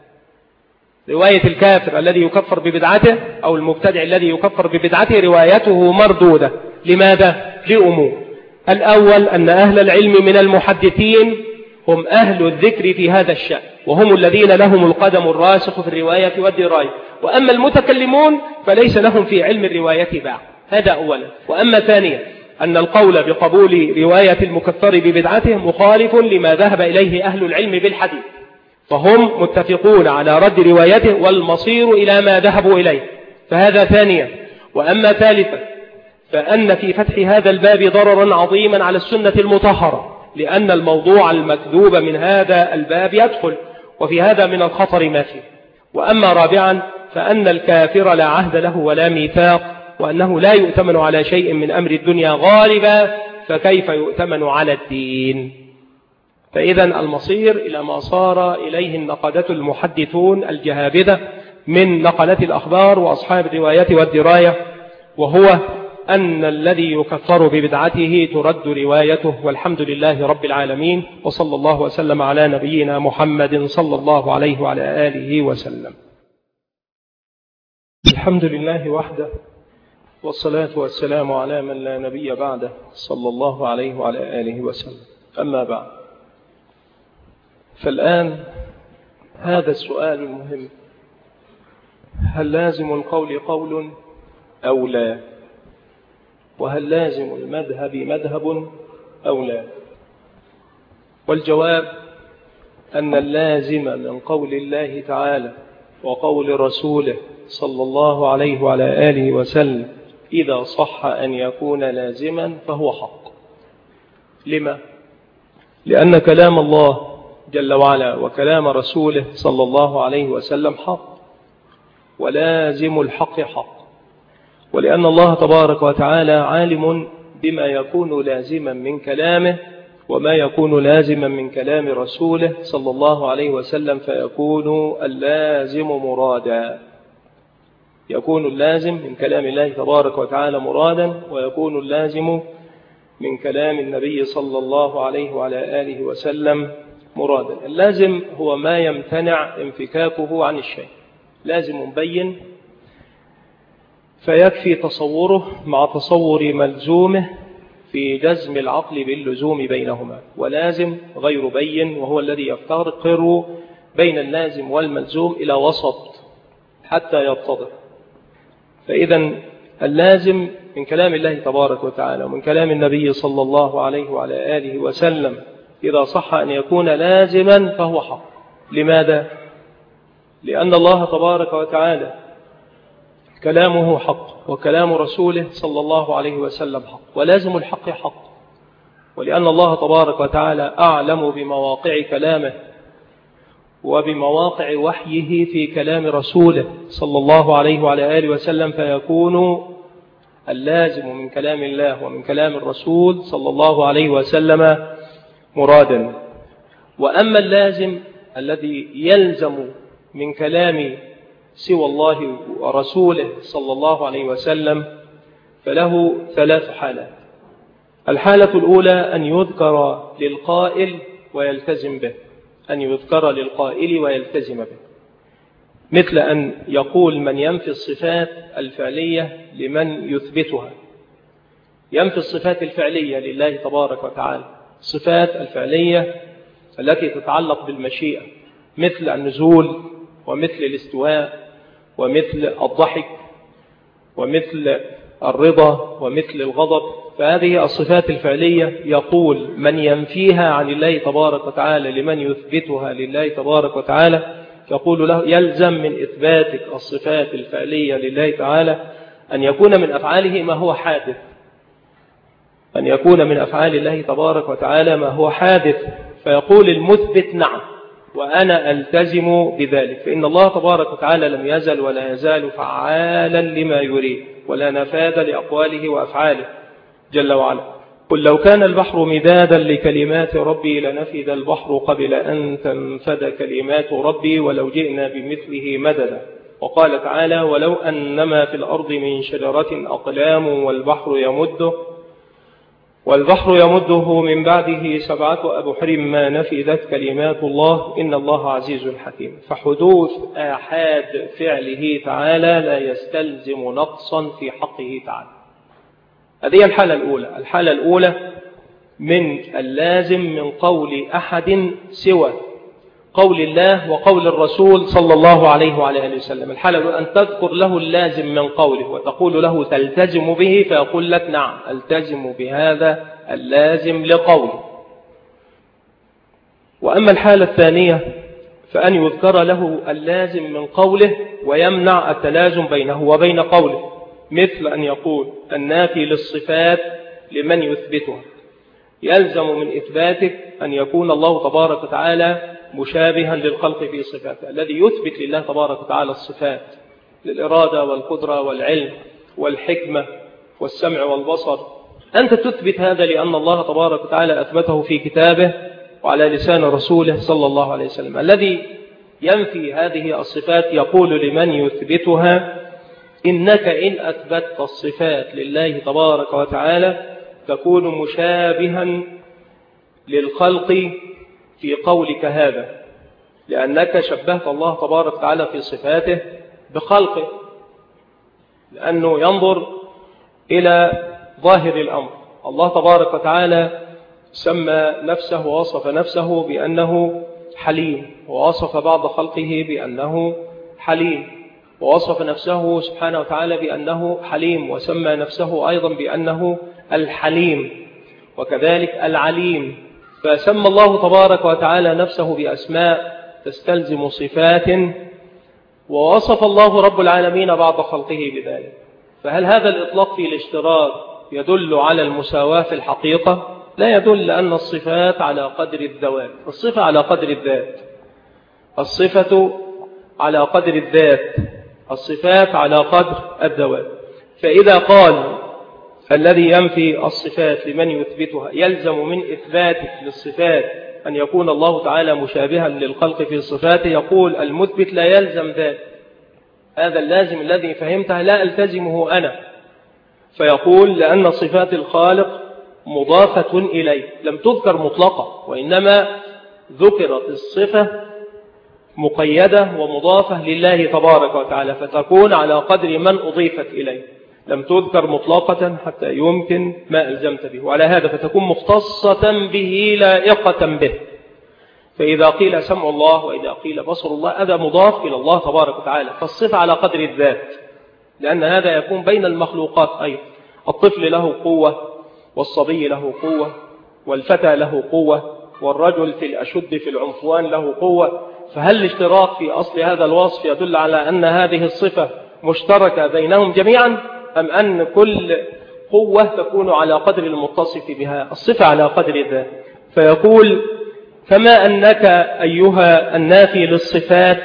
Speaker 1: رواية الكافر الذي يكفر ببدعته أو المبتدع الذي يكفر ببدعته روايته مردودة. لماذا؟ لأمور. الأول أن أهل العلم من المحدثين هم أهل الذكر في هذا الشأن، وهم الذين لهم القدم الراسخ في الرواية والدراية. وأما المتكلمون فليس لهم في علم الرواية باع. هذا أولا. وأما ثانيا أن القول بقبول رواية المكفر ببدعته مخالف لما ذهب إليه أهل العلم بالحديث، فهم متفقون على رد روايته والمصير إلى ما ذهبوا إليه. فهذا ثانيا. وأما ثالثا فأن في فتح هذا الباب ضررا عظيما على السنة المطهرة، لأن الموضوع المكذوب من هذا الباب يدخل، وفي هذا من الخطر ما فيه. وأما رابعا فأن الكافر لا عهد له ولا ميثاق، وأنه لا يؤتمن على شيء من أمر الدنيا غالبا، فكيف يؤتمن على الدين؟ فإذا المصير إلى ما صار إليه النقدة المحدثون الجهابذة من نقلة الأخبار وأصحاب الرواية والدراية، وهو أن الذي يكفر ببدعته ترد روايته. والحمد لله رب العالمين، وصلى الله وسلم على نبينا محمد صلى الله عليه وعلى آله وسلم. الحمد لله وحده، والصلاة والسلام على من لا نبي بعده، صلى الله عليه وعلى آله وسلم. أما بعد، فالآن هذا السؤال المهم: هل لازم القول قول أو لا؟ وهل لازم المذهب مذهب أو لا؟ والجواب أن اللازم من قول الله تعالى وقول رسوله صلى الله عليه وعلى آله وسلم إذا صح أن يكون لازما فهو حق. لما؟ لأن كلام الله جل وعلا وكلام رسوله صلى الله عليه وسلم حق، ولازم الحق حق. ولأن الله تبارك وتعالى عالم بما يكون لازما من كلامه وما يكون لازما من كلام رسوله صلى الله عليه وسلم، فيكون اللازم مرادا. يكون اللازم من كلام الله تبارك وتعالى مرادا، ويكون اللازم من كلام النبي صلى الله عليه وعلى آله وسلم مرادا. اللازم هو ما يمتنع انفكاكه عن الشيء، لازم مبين فيكفي تصوره مع تصور ملزومه في جزم العقل باللزوم بينهما، ولازم غير بين وهو الذي يفتقر بين اللازم والملزوم إلى وسط حتى يتضح. فإذا اللازم من كلام الله تبارك وتعالى ومن كلام النبي صلى الله عليه وعلى آله وسلم إذا صح أن يكون لازما فهو حق. لماذا؟ لأن الله تبارك وتعالى كلامه حق، وكلام رسوله صلى الله عليه وسلم حق، ولازم الحق حق. ولأن الله تبارك وتعالى أعلم بمواقع كلامه وبمواقع وحيه في كلام رسوله صلى الله عليه وعلى آله وسلم، فيكون اللازم من كلام الله ومن كلام الرسول صلى الله عليه وسلم مرادا. وأما اللازم الذي يلزم من كلام سوى الله ورسوله صلى الله عليه وسلم فله ثلاث حالات. الحالة الأولى أن يذكر للقائل ويلتزم به، أن يذكر للقائل ويلتزم به، مثل أن يقول من ينفي الصفات الفعلية لمن يثبتها. ينفي الصفات الفعلية لله تبارك وتعالى، الصفات الفعلية التي تتعلق بالمشيئة، مثل النزول ومثل الاستواء ومثل الضحك ومثل الرضا ومثل الغضب. فهذه الصفات الفعلية يقول من ينفيها عن الله تبارك وتعالى لمن يثبتها لله تبارك وتعالى، يقول له يلزم من إثباتك الصفات الفعلية لله تعالى أن يكون من أفعاله ما هو حادث، أن يكون من أفعال الله تبارك وتعالى ما هو حادث. فيقول المثبت نعم وأنا ألتزم بذلك، فإن الله تبارك وتعالى لم يزل ولا يزال فعالا لما يريد، ولا نفاذ لأقواله وأفعاله جل وعلا. قل لو كان البحر مدادا لكلمات ربي لنفذ البحر قبل أن تنفذ كلمات ربي ولو جئنا بمثله مددا. وقال تعالى ولو أنما في الأرض من شجرة أقلام والبحر يمده والبحر يمده من بعده سبعة أبحر ما نفذت كلمات الله إن الله عزيز حكيم. فحدوث آحاد فعله تعالى لا يستلزم نقصا في حقه تعالى. هذه الحالة الأولى. الحالة الأولى من اللازم من قول أحد سوى قول الله وقول الرسول صلى الله عليه وعلى آله وسلم. الحالة أن تذكر له اللازم من قوله وتقول له تلتزم به، فيقول لك نعم التزم بهذا اللازم لقوله. وأما الحالة الثانية فأن يذكر له اللازم من قوله ويمنع التلازم بينه وبين قوله، مثل أن يقول النافي للصفات لمن يثبتها يلزم من إثباتك أن يكون الله تبارك وتعالى مشابها للخلق في صفاته. الذي يثبت لله تبارك وتعالى الصفات للإرادة والقدرة والعلم والحكمة والسمع والبصر، أنت تثبت هذا لأن الله تبارك وتعالى أثبته في كتابه وعلى لسان رسوله صلى الله عليه وسلم. الذي ينفي هذه الصفات يقول لمن يثبتها إنك إن أثبتت الصفات لله تبارك وتعالى تكون مشابها للخلق في قولك هذا، لأنك شبهت الله تبارك وتعالى في صفاته بخلقه، لأنه ينظر إلى ظاهر الأمر. الله تبارك وتعالى سمى نفسه ووصف نفسه بأنه حليم، ووصف بعض خلقه بأنه حليم، ووصف نفسه سبحانه وتعالى بأنه حليم، وسمى نفسه أيضا بأنه الحليم، وكذلك العليم. فسمى الله تبارك وتعالى نفسه بأسماء تستلزم صفات، ووصف الله رب العالمين بعض خلقه بذلك. فهل هذا الإطلاق في الاشتراك يدل على المساواة في الحقيقة؟ لا يدل، لأن الصفات على قدر الذوات، الصفة على قدر الذات، الصفة على قدر الذات، الصفات على قدر الذوات. فإذا قال الذي ينفي الصفات لمن يثبتها يلزم من إثباتك للصفات أن يكون الله تعالى مشابها للخلق في صفاته، يقول المثبت لا يلزم ذلك، هذا اللازم الذي فهمته لا ألتزمه أنا. فيقول لأن صفات الخالق مضافة إليه لم تذكر مطلقة، وإنما ذكرت الصفة مقيدة ومضافة لله تبارك وتعالى، فتكون على قدر من أضيفت إليه، لم تذكر مطلقة حتى يمكن ما ألزمت به، وعلى هذا فتكون مختصة به لائقة به. فإذا قيل سمع الله وإذا قيل بصر الله هذا مضاف إلى الله تبارك وتعالى، فالصفة على قدر الذات، لأن هذا يكون بين المخلوقات أيضا. الطفل له قوة، والصبي له قوة، والفتى له قوة، والرجل في الأشد في العنفوان له قوة. فهل الاشتراك في أصل هذا الوصف يدل على أن هذه الصفة مشتركة بينهم جميعا، أم أن كل قوة تكون على قدر المتصف بها؟ الصفة على قدر الذات. فيقول كما أنك أيها النافي للصفات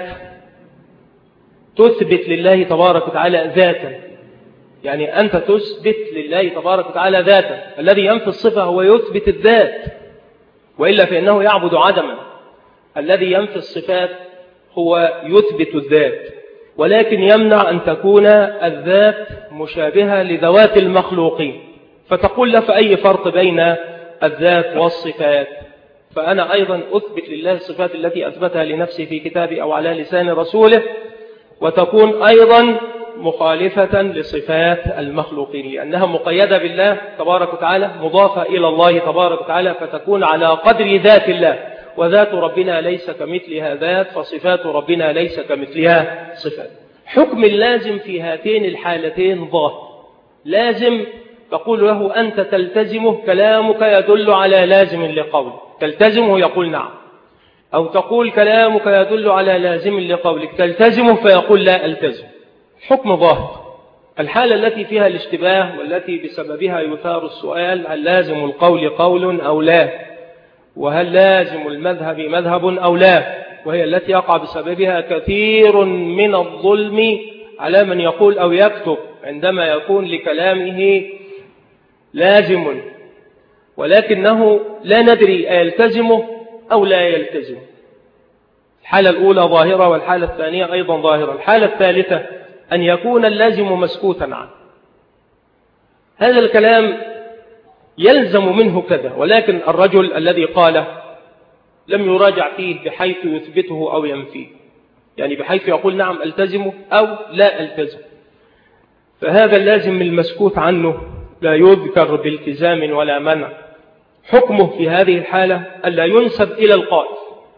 Speaker 1: تثبت لله تبارك وتعالى ذاتا، يعني أنت تثبت لله تبارك وتعالى ذاتا، الذي ينفي الصفة هو يثبت الذات، وإلا فإنه يعبد عدما. الذي ينفي الصفات هو يثبت الذات، ولكن يمنع أن تكون الذات مشابهة لذوات المخلوقين. فتقول له فأي فرق بين الذات والصفات؟ فأنا أيضا أثبت لله الصفات التي أثبتها لنفسه في كتابي أو على لسان رسوله، وتكون أيضا مخالفة لصفات المخلوقين، لأنها مقيدة بالله تبارك وتعالى، مضافة إلى الله تبارك وتعالى، فتكون على قدر ذات الله، وذات ربنا ليس كمثلها ذات، فصفات ربنا ليس كمثلها صفات. حكم اللازم في هاتين الحالتين ظاهر. لازم تقول له أنت تلتزمه، كلامك يدل على لازم لقول تلتزمه يقول نعم، أو تقول كلامك يدل على لازم لقولك تلتزمه فيقول لا ألتزم. حكم ظاهر. الحالة التي فيها الاشتباه والتي بسببها يثار السؤال هل لازم القول قول أو لا، وهل لازم المذهب مذهب أو لا، وهي التي يقع بسببها كثير من الظلم على من يقول أو يكتب عندما يكون لكلامه لازم ولكنه لا ندري أيلتزمه أو لا يلتزمه. الحالة الأولى ظاهرة، والحالة الثانية أيضا ظاهرة. الحالة الثالثة أن يكون اللازم مسكوتا عنه، هذا الكلام يلزم منه كذا، ولكن الرجل الذي قاله لم يراجع فيه بحيث يثبته أو ينفيه، يعني بحيث يقول نعم ألتزمه أو لا ألتزم. فهذا اللازم المسكوت عنه لا يذكر بالتزام ولا منع، حكمه في هذه الحالة ألا ينسب إلى القائل،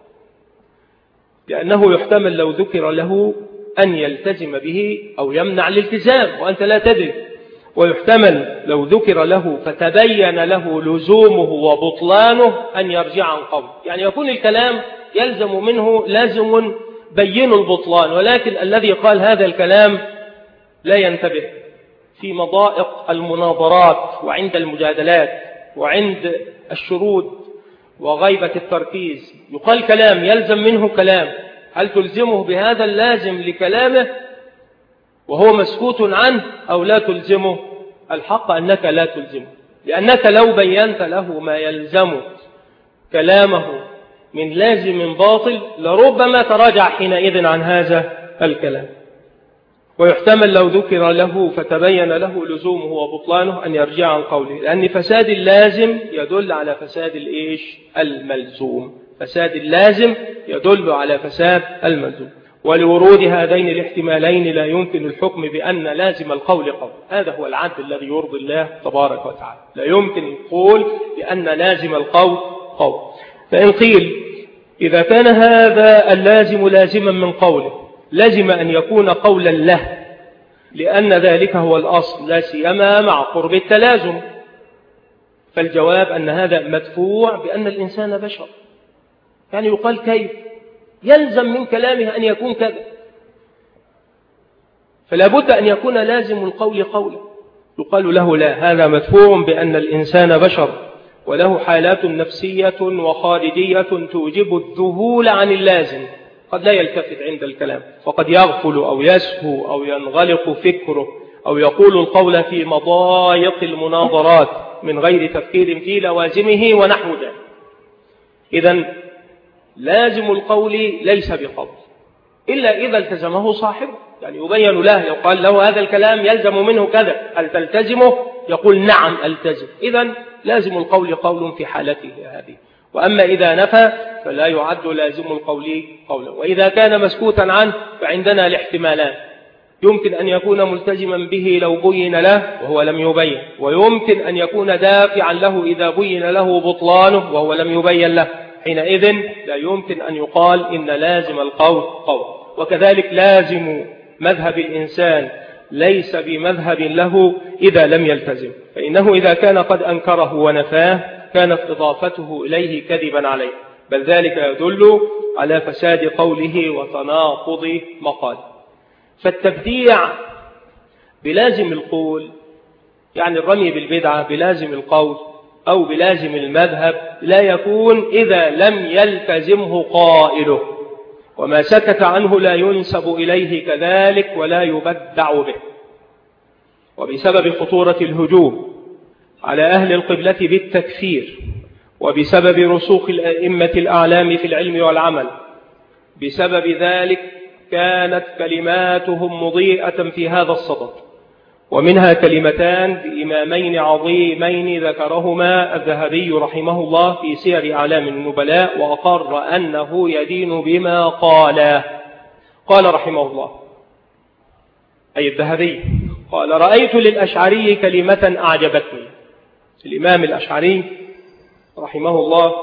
Speaker 1: لأنه يحتمل لو ذكر له أن يلتزم به أو يمنع الالتزام وأنت لا تدري، ويحتمل لو ذكر له فتبين له لزومه وبطلانه أن يرجع عن قول، يعني يكون الكلام يلزم منه لازم بين البطلان، ولكن الذي قال هذا الكلام لا ينتبه في مضائق المناظرات وعند المجادلات وعند الشرود وغيبة التركيز، يقال كلام يلزم منه كلام، هل تلزمه بهذا اللازم لكلامه وهو مسكوت عنه أو لا تلزمه؟ الحق أنك لا تلزمه، لأنك لو بينت له ما يلزم كلامه من لازم باطل لربما تراجع حينئذ عن هذا الكلام. ويحتمل لو ذكر له فتبين له لزومه وبطلانه أن يرجع عن قوله، لأن فساد اللازم يدل على فساد الإيش؟ الملزوم. فساد اللازم يدل على فساد الملزوم. ولورود هذين الاحتمالين لا يمكن الحكم بأن لازم القول قول، هذا هو العدل الذي يرضي الله تبارك وتعالى. لا يمكن القول بأن لازم القول قول. فإن قيل إذا كان هذا اللازم لازما من قوله لازم أن يكون قولا له، لأن ذلك هو الأصل لا سيما مع قرب التلازم، فالجواب أن هذا مدفوع بأن الإنسان بشر، يعني يقال كيف يلزم من كلامه أن يكون كذا، فلا بد أن يكون لازم القول قولا. يقال له لا، هذا مدفوع بأن الإنسان بشر وله حالات نفسية وخارجية توجب الذهول عن اللازم، قد لا يلتفت عند الكلام، وقد يغفل أو يسهو أو ينغلق فكره أو يقول القول في مضايق المناظرات من غير تفكير في لوازمه ونحو ذلك. إذن لازم القول ليس بقول إلا إذا التزمه صاحبه، يعني يبين له، لو قال له هذا الكلام يلزم منه كذا هل تلتزمه؟ يقول نعم ألتزم، إذن لازم القول قول في حالته هذه. وأما إذا نفى فلا يعد لازم القول قولا. وإذا كان مسكوتا عنه فعندنا الاحتمالان، يمكن أن يكون ملتزما به لو بين له وهو لم يبين، ويمكن أن يكون دافعا له إذا بين له بطلانه وهو لم يبين له، حينئذ لا يمكن أن يقال إن لازم القول قول. وكذلك لازم مذهب الإنسان ليس بمذهب له إذا لم يلتزم، فإنه إذا كان قد أنكره ونفاه كانت إضافته إليه كذبا عليه، بل ذلك يدل على فساد قوله وتناقض مقاله. فالتبديع بلازم القول، يعني الرمي بالبدعة بلازم القول أو بلازم المذهب، لا يكون إذا لم يلتزمه قائله، وما سكت عنه لا ينسب إليه كذلك ولا يبدع به. وبسبب خطورة الهجوم على أهل القبلة بالتكفير، وبسبب رسوخ الأئمة الأعلام في العلم والعمل، بسبب ذلك كانت كلماتهم مضيئة في هذا الصدد. ومنها كلمتان لإمامين عظيمين ذكرهما الذهبي رحمه الله في سير أعلام النبلاء، وأقر أنه يدين بما قال. قال رحمه الله أي الذهبي، قال رأيت للأشعري كلمة أعجبتني. الإمام الأشعري رحمه الله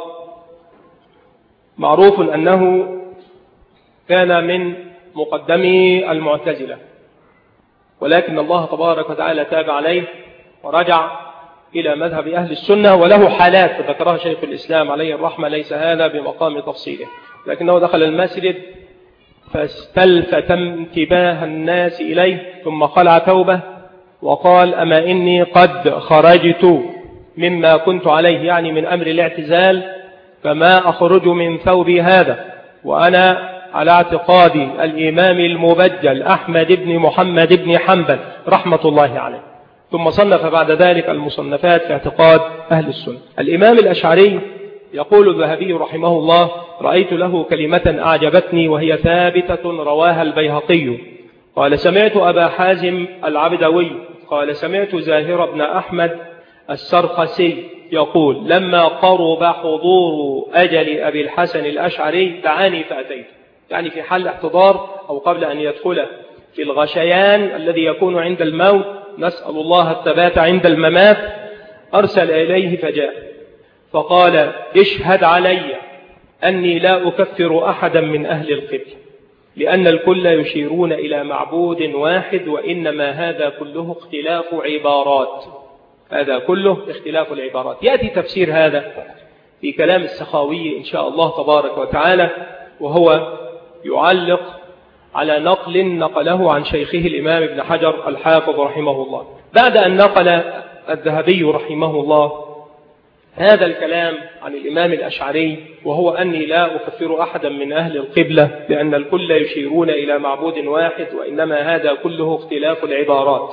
Speaker 1: معروف أنه كان من مقدمي المعتزلة، ولكن الله تبارك وتعالى تاب عليه ورجع إلى مذهب أهل السنة، وله حالات ذكرها شيخ الإسلام عليه الرحمة، ليس هذا بمقام تفصيله، لكنه دخل المسجد فاستلفت انتباه الناس إليه ثم خلع توبة وقال أما إني قد خرجت مما كنت عليه، يعني من أمر الاعتزال، فما أخرج من ثوبي هذا وأنا على اعتقاد الإمام المبجل أحمد بن محمد بن حنبل رحمة الله عليه. ثم صنف بعد ذلك المصنفات في اعتقاد أهل السنة. الإمام الأشعري يقول الذهبي رحمه الله رأيت له كلمة أعجبتني وهي ثابتة رواها البيهقي، قال سمعت أبا حازم العبدوي قال سمعت زاهر بن أحمد السرخسي يقول لما قرب حضور أجل أبي الحسن الأشعري دعاني فأتيت، يعني في حال احتضار أو قبل أن يدخل في الغشيان الذي يكون عند الموت، نسأل الله الثبات عند الممات، أرسل إليه فجاء فقال: اشهد علي أني لا أكفر أحدا من أهل القبلة، لأن الكل يشيرون إلى معبود واحد، وإنما هذا كله اختلاف عبارات. هذا كله اختلاف العبارات. يأتي تفسير هذا في كلام السخاوي إن شاء الله تبارك وتعالى، وهو يعلق على نقل نقله عن شيخه الإمام ابن حجر الحافظ رحمه الله، بعد أن نقل الذهبي رحمه الله هذا الكلام عن الإمام الأشعري، وهو أني لا أكفر أحدا من أهل القبلة لأن الكل يشيرون إلى معبود واحد، وإنما هذا كله اختلاف العبارات.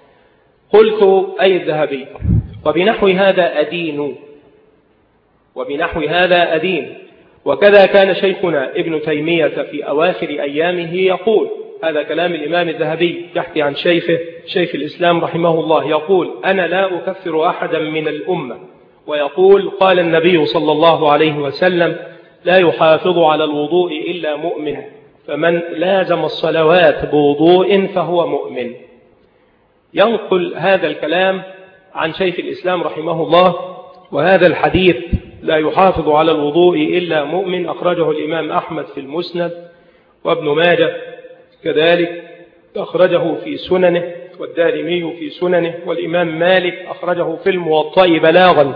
Speaker 1: قلت: أي الذهبي، وبنحو هذا أدين، وبنحو هذا أدين. وكذا كان شيخنا ابن تيمية في أواخر أيامه يقول، هذا كلام الإمام الذهبي يحكي عن شيخه شيخ الإسلام رحمه الله، يقول: أنا لا أكفر أحدا من الأمة. ويقول: قال النبي صلى الله عليه وسلم: لا يحافظ على الوضوء إلا مؤمن، فمن لازم الصلوات بوضوء فهو مؤمن. ينقل هذا الكلام عن شيخ الإسلام رحمه الله. وهذا الحديث لا يحافظ على الوضوء إلا مؤمن أخرجه الإمام أحمد في المسند، وابن ماجه كذلك أخرجه في سننه، والدارمي في سننه، والإمام مالك أخرجه في الموطأ بلاغا،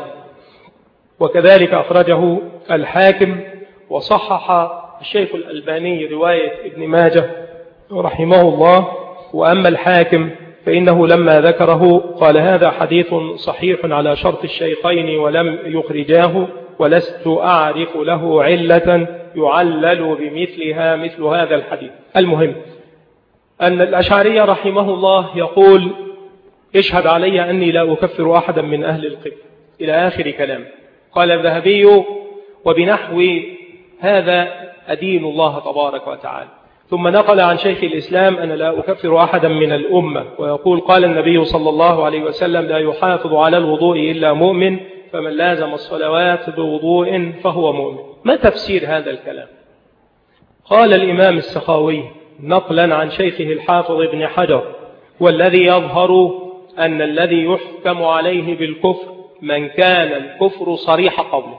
Speaker 1: وكذلك أخرجه الحاكم، وصحح الشيخ الألباني رواية ابن ماجه رحمه الله. وأما الحاكم فإنه لما ذكره قال: هذا حديث صحيح على شرط الشيخين ولم يخرجاه، ولست أعرف له علة يعلل بمثلها مثل هذا الحديث. المهم أن الأشعري رحمه الله يقول: اشهد علي أني لا أكفر أحدا من أهل القبلة، إلى آخر كلام. قال الذهبي: وبنحو هذا أدين الله تبارك وتعالى. ثم نقل عن شيخ الإسلام: أنا لا أكفر أحدا من الأمة. ويقول: قال النبي صلى الله عليه وسلم: لا يحافظ على الوضوء إلا مؤمن، فمن لازم الصلوات بوضوء فهو مؤمن. ما تفسير هذا الكلام؟ قال الإمام السخاوي نقلا عن شيخه الحافظ ابن حجر: والذي يظهر أن الذي يحكم عليه بالكفر من كان الكفر صريح قوله،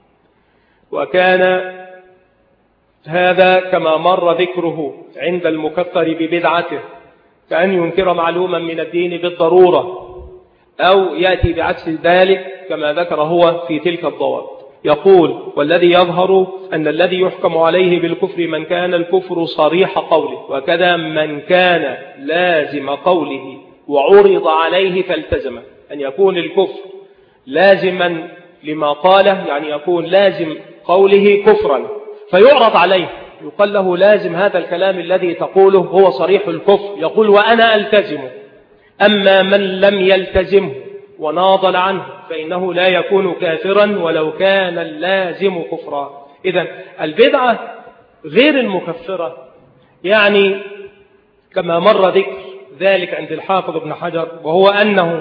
Speaker 1: وكان هذا كما مر ذكره عند المكفر ببدعته، كأن ينكر معلوما من الدين بالضرورة، أو يأتي بعكس ذلك كما ذكر هو في تلك الضوابط. يقول: والذي يظهر أن الذي يحكم عليه بالكفر من كان الكفر صريح قوله، وكذا من كان لازم قوله وعرض عليه فالتزمه. أن يكون الكفر لازما لما قاله، يعني يكون لازم قوله كفرا فيعرض عليه، يقال له: لازم هذا الكلام الذي تقوله هو صريح الكفر، يقول: وأنا ألتزمه. أما من لم يلتزمه وناضل عنه فإنه لا يكون كافرا ولو كان اللازم كفرا. إذن البدعة غير المكفرة، يعني كما مر ذكر ذلك عند الحافظ ابن حجر، وهو أنه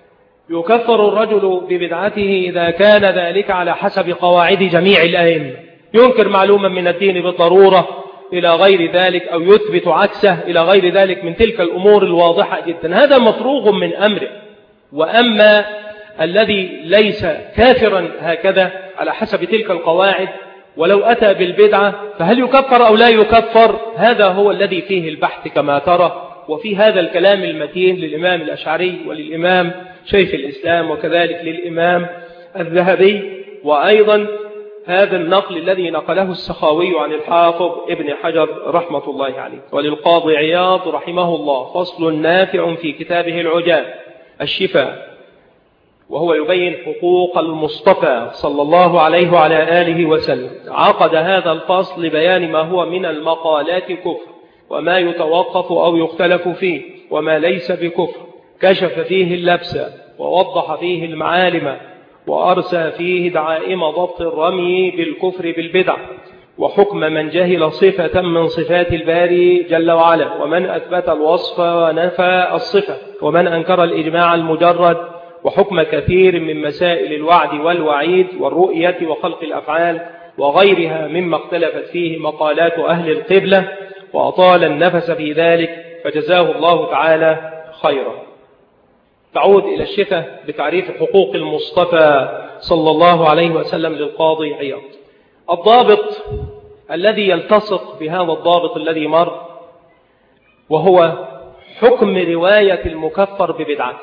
Speaker 1: يكفر الرجل ببدعته إذا كان ذلك على حسب قواعد جميع الأئمة، ينكر معلوما من الدين بالضرورة إلى غير ذلك، أو يثبت عكسه إلى غير ذلك من تلك الأمور الواضحة جدا، هذا مفروغ من أمره. وأما الذي ليس كافرا هكذا على حسب تلك القواعد ولو أتى بالبدعة فهل يكفر أو لا يكفر؟ هذا هو الذي فيه البحث كما ترى. وفي هذا الكلام المتين للإمام الأشعري وللإمام شيخ الإسلام وكذلك للإمام الذهبي، وأيضا هذا النقل الذي نقله السخاوي عن الحافظ ابن حجر رحمة الله عليه. وللقاضي عياض رحمه الله فصل نافع في كتابه العجاب الشفاء، وهو يبين حقوق المصطفى صلى الله عليه وعلى آله وسلم. عقد هذا الفصل لبيان ما هو من المقالات كفر، وما يتوقف أو يختلف فيه، وما ليس بكفر. كشف فيه اللبس، ووضح فيه المعالم، وأرسى فيه دعائم ضبط الرمي بالكفر بالبدع، وحكم من جهل صفة من صفات الباري جل وعلا، ومن أثبت الوصف ونفى الصفة، ومن أنكر الإجماع المجرد، وحكم كثير من مسائل الوعد والوعيد والرؤية وخلق الأفعال وغيرها مما اختلفت فيه مقالات أهل القبلة، وأطال النفس في ذلك فجزاه الله تعالى خيرا. تعود إلى الشفة بتعريف حقوق المصطفى صلى الله عليه وسلم للقاضي عياض. الضابط الذي يلتصق بهذا الضابط الذي مر وهو حكم رواية المكفر ببدعة.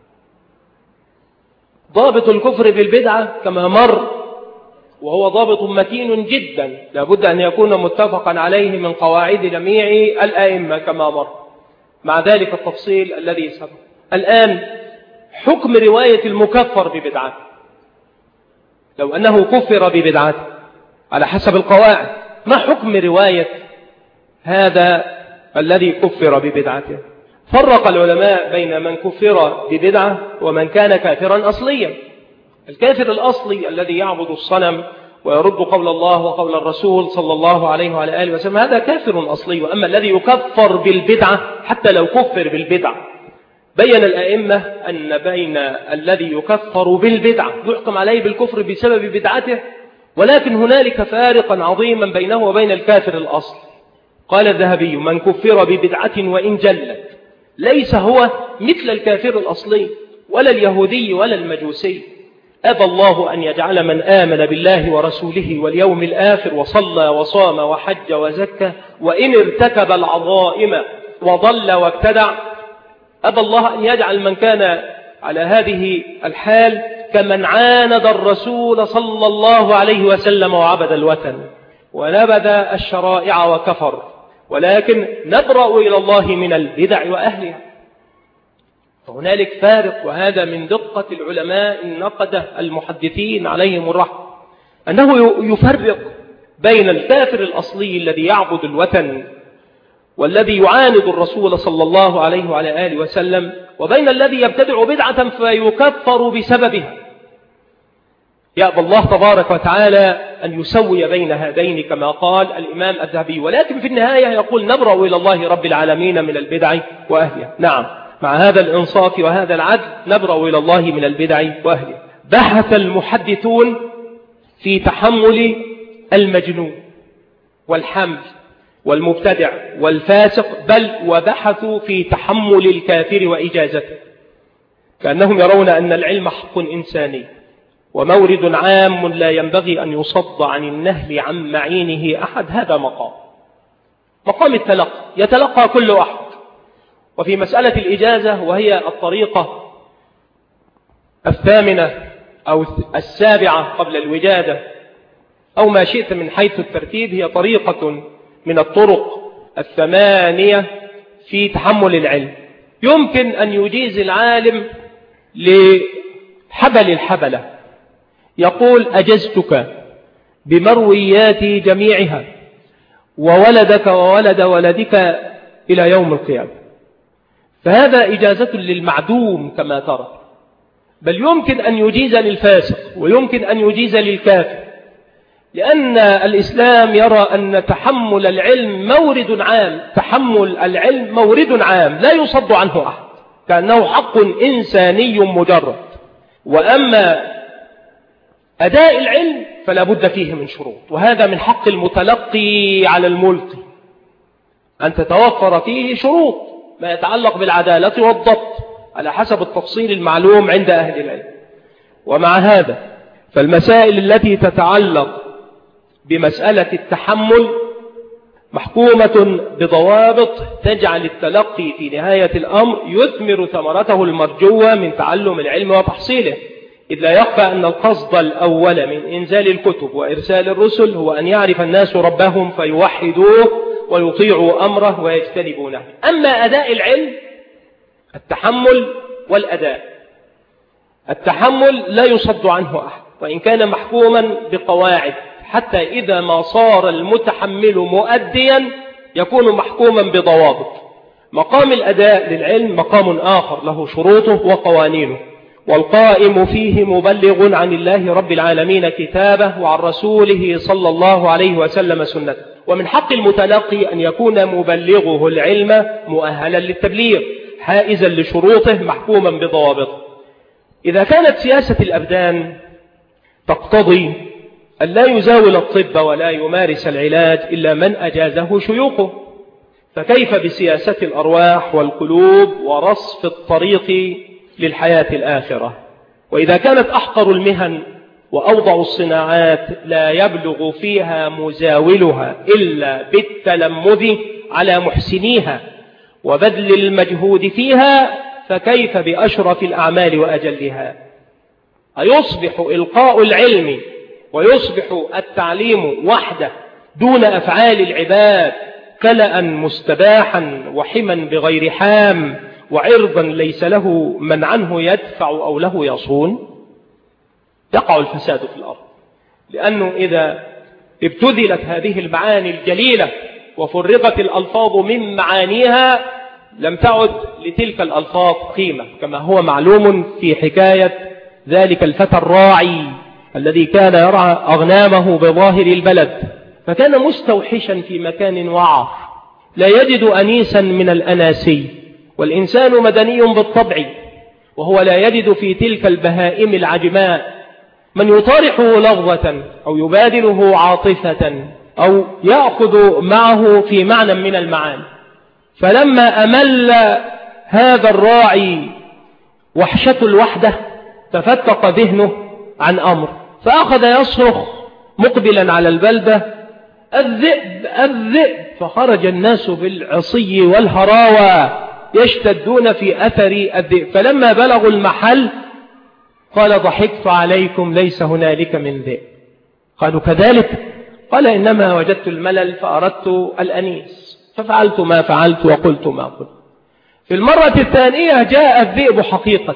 Speaker 1: ضابط الكفر بالبدعة كما مر وهو ضابط متين جدا لابد أن يكون متفقا عليه من قواعد جميع الآئمة كما مر، مع ذلك التفصيل الذي سبق. الآن حكم رواية المكفر ببدعة، لو أنه كفر ببدعة على حسب القواعد، ما حكم رواية هذا الذي كفر ببدعته؟ فرق العلماء بين من كفر ببدعة ومن كان كافرا أصليا. الكافر الأصلي الذي يعبد الصنم ويرد قول الله وقول الرسول صلى الله عليه وعلى آله وسلم هذا كافر أصلي. وأما الذي يكفر بالبدعة حتى لو كفر بالبدعة، بين الأئمة أن بين الذي يكفر بالبدعة يحكم عليه بالكفر بسبب بدعته، ولكن هنالك فارقا عظيما بينه وبين الكافر الأصلي. قال الذهبي: من كفر ببدعة وإن جلت ليس هو مثل الكافر الأصلي ولا اليهودي ولا المجوسي. أبى الله أن يجعل من آمن بالله ورسوله واليوم الآخر وصلى وصام وحج وزكى وإن ارتكب العظائم وضل وابتدع، أبى الله أن يجعل من كان على هذه الحال كمن عاند الرسول صلى الله عليه وسلم وعبد الوثن ونبذ الشرائع وكفر. ولكن نبرأ إلى الله من البدع وأهلها. فهنالك فارق، وهذا من دقة العلماء النقدة المحدثين عليهم الرحمة، أنه يفرق بين الكافر الأصلي الذي يعبد الوثن والذي يعاند الرسول صلى الله عليه وعلى آله وسلم، وبين الذي يبتدع بدعة فيكفر بسببها. يأبى الله تبارك وتعالى أن يسوي بين هذين كما قال الإمام الذهبي، ولكن في النهاية يقول: نبرأ إلى الله رب العالمين من البدع وأهلها. نعم، مع هذا الإنصاف وهذا العدل نبرأ إلى الله من البدع وأهلها. بحث المحدثون في تحمل المجنون والحمل والمبتدع والفاسق، بل وبحثوا في تحمل الكافر وإجازته، كأنهم يرون أن العلم حق إنساني ومورد عام لا ينبغي أن يصد عن النهل عن معينه أحد. هذا مقام مقام التلقي، يتلقى كل أحد. وفي مسألة الإجازة، وهي الطريقة الثامنة أو السابعة قبل الوجادة أو ما شئت من حيث الترتيب، هي طريقة من الطرق الثمانية في تحمل العلم. يمكن أن يجيز العالم لحبل الحبلة، يقول: أجزتك بمرويات جميعها وولدك وولد ولدك إلى يوم القيامة. فهذا إجازة للمعدوم كما ترى، بل يمكن أن يجيز للفاسق ويمكن أن يجيز للكافر، لأن الإسلام يرى أن تحمل العلم مورد عام. تحمل العلم مورد عام لا يصد عنه أحد، كأنه حق إنساني مجرد. وأما أداء العلم فلا بد فيه من شروط، وهذا من حق المتلقي على الملقي أن تتوفر فيه شروط ما يتعلق بالعدالة والضبط على حسب التفصيل المعلوم عند أهل العلم. ومع هذا فالمسائل التي تتعلق بمسألة التحمل محكومة بضوابط تجعل التلقي في نهاية الأمر يثمر ثمرته المرجوة من تعلم العلم وتحصيله، إذ لا يخفى أن القصد الأول من إنزال الكتب وإرسال الرسل هو أن يعرف الناس ربهم فيوحدوه ويطيعوا أمره ويجتنبونه. أما أداء العلم التحمل والأداء، التحمل لا يصد عنه أحد وإن كان محكوما بقواعد، حتى إذا ما صار المتحمل مؤديا يكون محكوما بضوابط. مقام الأداء للعلم مقام آخر له شروطه وقوانينه، والقائم فيه مبلغ عن الله رب العالمين كتابه وعن رسوله صلى الله عليه وسلم سنته. ومن حق المتلقي أن يكون مبلغه العلم مؤهلا للتبليغ حائزا لشروطه محكوما بضوابطه. إذا كانت سياسة الأبدان تقتضي أن لا يزاول الطب ولا يمارس العلاج إلا من أجازه شيوخه، فكيف بسياسة الأرواح والقلوب ورصف الطريق للحياة الآخرة. وإذا كانت أحقر المهن وأوضع الصناعات لا يبلغ فيها مزاولها إلا بالتلمذ على محسنيها وبذل المجهود فيها، فكيف بأشرف الأعمال وأجلها؟ أيصبح إلقاء العلم ويصبح التعليم وحده دون أفعال العباد كلأ مستباحا وحما بغير حام وعرضا ليس له من عنه يدفع أو له يصون؟ يقع الفساد في الأرض، لأنه إذا ابتذلت هذه المعاني الجليلة وفرغت الألفاظ من معانيها لم تعد لتلك الألفاظ قيمة، كما هو معلوم في حكاية ذلك الفتى الراعي الذي كان يرعى أغنامه بظاهر البلد، فكان مستوحشا في مكان وعر لا يجد أنيسا من الأناسي، والإنسان مدني بالطبع، وهو لا يجد في تلك البهائم العجماء من يطارحه لغة أو يبادله عاطفة أو يأخذ معه في معنى من المعاني. فلما أمل هذا الراعي وحشة الوحدة تفتق ذهنه عن أمر، فأخذ يصرخ مقبلا على البلدة: الذئب الذئب! فخرج الناس بالعصي والهراوى يشتدون في أثر الذئب، فلما بلغوا المحل قال: ضحكت عليكم، ليس هنالك من ذئب. قالوا: كذلك؟ قال: إنما وجدت الملل فأردت الأنيس ففعلت ما فعلت وقلت ما قلت. في المرة الثانية جاء الذئب حقيقة،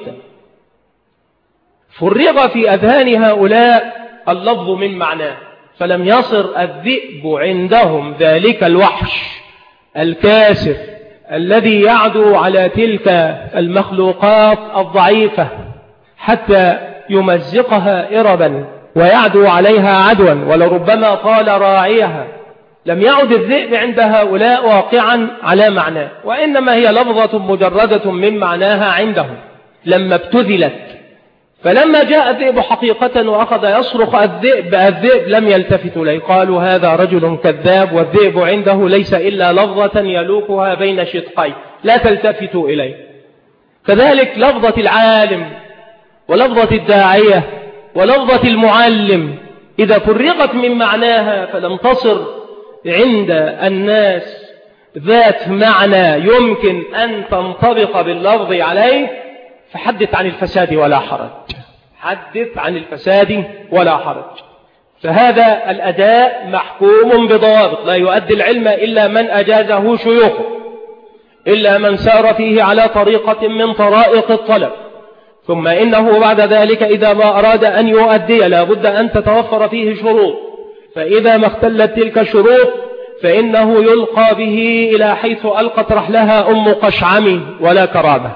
Speaker 1: فرغ في أذهان هؤلاء اللفظ من معناه، فلم يصر الذئب عندهم ذلك الوحش الكاسر الذي يعدو على تلك المخلوقات الضعيفة حتى يمزقها إربا ويعدو عليها عدوا ولربما طال راعيها. لم يعد الذئب عند هؤلاء واقعا على معناه، وإنما هي لفظة مجردة من معناها عندهم لما ابتذلت. فلما جاء الذئب حقيقة وأخذ يصرخ: الذئب الذئب! لم يلتفتوا إليه، قالوا: هذا رجل كذاب، والذئب عنده ليس إلا لفظة يلوكها بين شدقين، لا تلتفتوا إليه. كذلك لفظة العالم ولفظة الداعية ولفظة المعلم إذا فرغت من معناها فلم تصر عند الناس ذات معنى يمكن أن تنطبق باللفظ عليه، فحدث عن الفساد ولا حرج، حدث عن الفساد ولا حرج. فهذا الأداء محكوم بضوابط، لا يؤدي العلم إلا من أجازه شيوخه، إلا من سار فيه على طريقة من طرائق الطلب. ثم إنه بعد ذلك إذا ما أراد أن يؤدي لا بد أن تتوفر فيه شروط، فإذا ما اختلت تلك الشروط فإنه يلقى به إلى حيث ألقت رحلها أم قشعم، ولا كرامة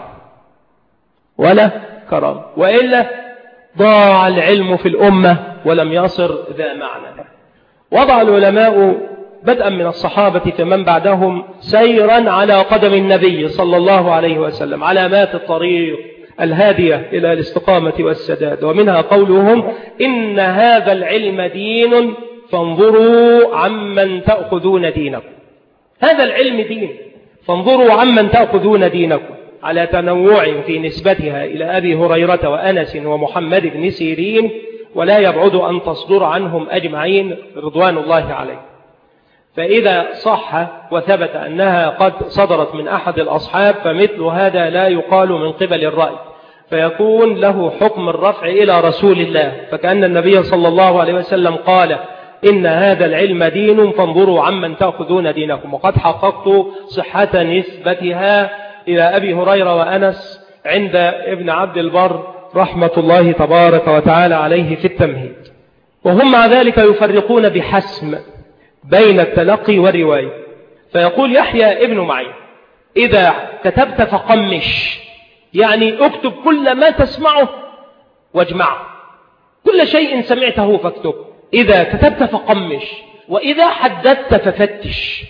Speaker 1: ولا كرامة، وإلا ضاع العلم في الأمة ولم يصر ذا معنى. وضع العلماء بدءا من الصحابة فمن بعدهم سيرا على قدم النبي صلى الله عليه وسلم علامات الطريق الهادية إلى الاستقامة والسداد، ومنها قولهم: إن هذا العلم دين فانظروا عمن تأخذون دينكم. هذا العلم دين، فانظروا عمن تأخذون دينكم، على تنوع في نسبتها إلى أبي هريرة وأنس ومحمد بن سيرين، ولا يبعد أن تصدر عنهم أجمعين رضوان الله عليه. فإذا صح وثبت أنها قد صدرت من أحد الأصحاب فمثل هذا لا يقال من قبل الرأي، فيكون له حكم الرفع إلى رسول الله، فكأن النبي صلى الله عليه وسلم قال: إن هذا العلم دين فانظروا عمن تأخذون دينكم. وقد حققت صحة نسبتها إلى أبي هريرة وأنس عند ابن عبد البر رحمة الله تبارك وتعالى عليه في التمهيد. وهم مع ذلك يفرقون بحسم بين التلقي والرواية، فيقول يحيى ابن معين: إذا كتبت فقمش، يعني اكتب كل ما تسمعه واجمعه، كل شيء سمعته فاكتب. إذا كتبت فقمش، وإذا حدثت ففتش.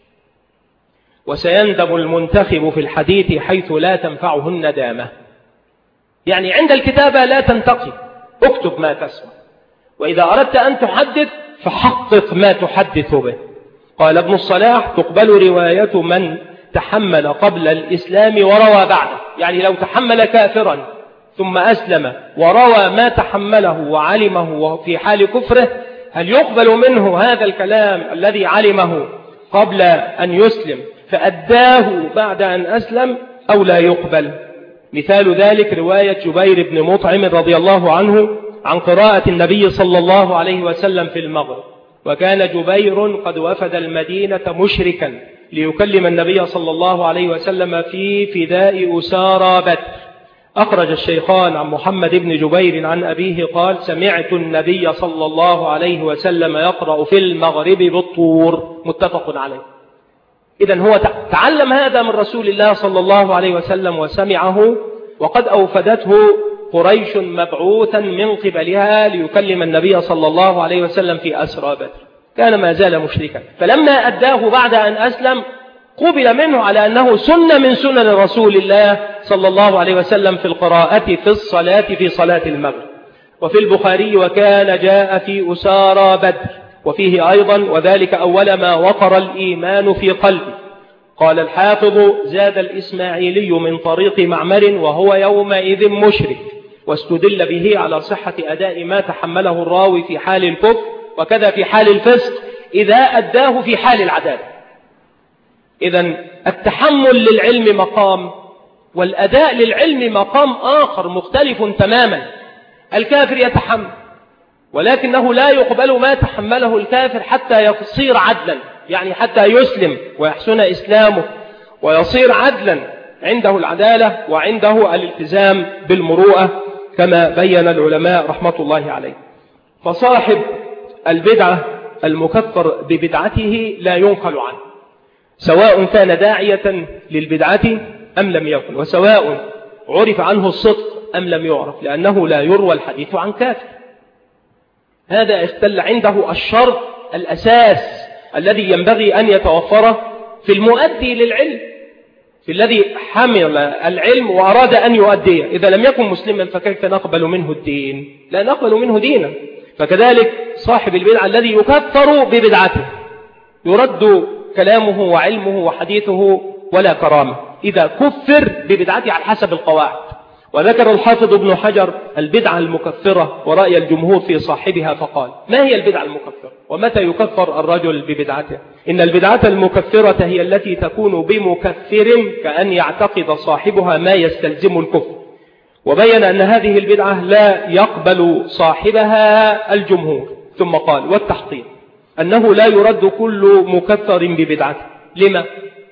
Speaker 1: وسيندم المنتخب في الحديث حيث لا تنفعه الندامة، يعني عند الكتابة لا تنتقي، اكتب ما تسمع، وإذا أردت أن تحدث فحقق ما تحدث به. قال ابن الصلاح: تقبل رواية من تحمل قبل الإسلام وروى بعده، يعني لو تحمل كافرا ثم أسلم وروى ما تحمله وعلمه في حال كفره، هل يقبل منه هذا الكلام الذي علمه قبل أن يسلم فأداه بعد أن أسلم أو لا يقبل؟ مثال ذلك رواية جبير بن مطعم رضي الله عنه عن قراءة النبي صلى الله عليه وسلم في المغرب، وكان جبير قد وفد المدينة مشركا ليكلم النبي صلى الله عليه وسلم في فداء أسارى بدر. أخرج الشيخان عن محمد بن جبير عن أبيه قال: سمعت النبي صلى الله عليه وسلم يقرأ في المغرب بالطور، متفق عليه. إذن هو تعلم هذا من رسول الله صلى الله عليه وسلم وسمعه، وقد أوفدته قريش مبعوثا من قبلها ليكلم النبي صلى الله عليه وسلم في أسرى بدر، كان ما زال مشركا، فلما أداه بعد أن أسلم قبل منه على أنه سنة من سنن رسول الله صلى الله عليه وسلم في القراءة في الصلاة في صلاة المغرب. وفي البخاري: وكان جاء في أسارى بدر، وفيه أيضا: وذلك أول ما وقر الإيمان في قلبي. قال الحافظ: زاد الإسماعيلي من طريق معمر وهو يومئذ مشرك، واستدل به على صحة أداء ما تحمله الراوي في حال الكفر، وكذا في حال الفسق إذا أداه في حال العدالة. إذن التحمل للعلم مقام، والأداء للعلم مقام آخر مختلف تماما. الكافر يتحمل، ولكنه لا يقبل ما تحمله الكافر حتى يصير عدلا، يعني حتى يسلم ويحسن إسلامه ويصير عدلا، عنده العدالة وعنده الالتزام بالمروءة كما بين العلماء رحمة الله عليه. فصاحب البدعة المكفر ببدعته لا ينقل عنه، سواء كان داعية للبدعة أم لم يكن، وسواء عرف عنه الصدق أم لم يعرف، لأنه لا يروى الحديث عن كافر. هذا اختل عنده الشرط الأساس الذي ينبغي أن يتوفر في المؤدي للعلم، في الذي حمل العلم وأراد أن يؤديه. إذا لم يكن مسلما فكيف نقبل منه الدين؟ لا نقبل منه دينا. فكذلك صاحب البدعة الذي يكفر ببدعته يرد كلامه وعلمه وحديثه ولا كرامة إذا كفر ببدعته على حسب القواعد. وذكر الحافظ ابن حجر البدعة المكفرة ورأي الجمهور في صاحبها فقال: ما هي البدعة المكفرة؟ ومتى يكفر الرجل ببدعته؟ إن البدعة المكفرة هي التي تكون بمكفر كأن يعتقد صاحبها ما يستلزم الكفر. وبين أن هذه البدعة لا يقبل صاحبها الجمهور. ثم قال: والتحقيق أنه لا يرد كل مكفر ببدعته. لما؟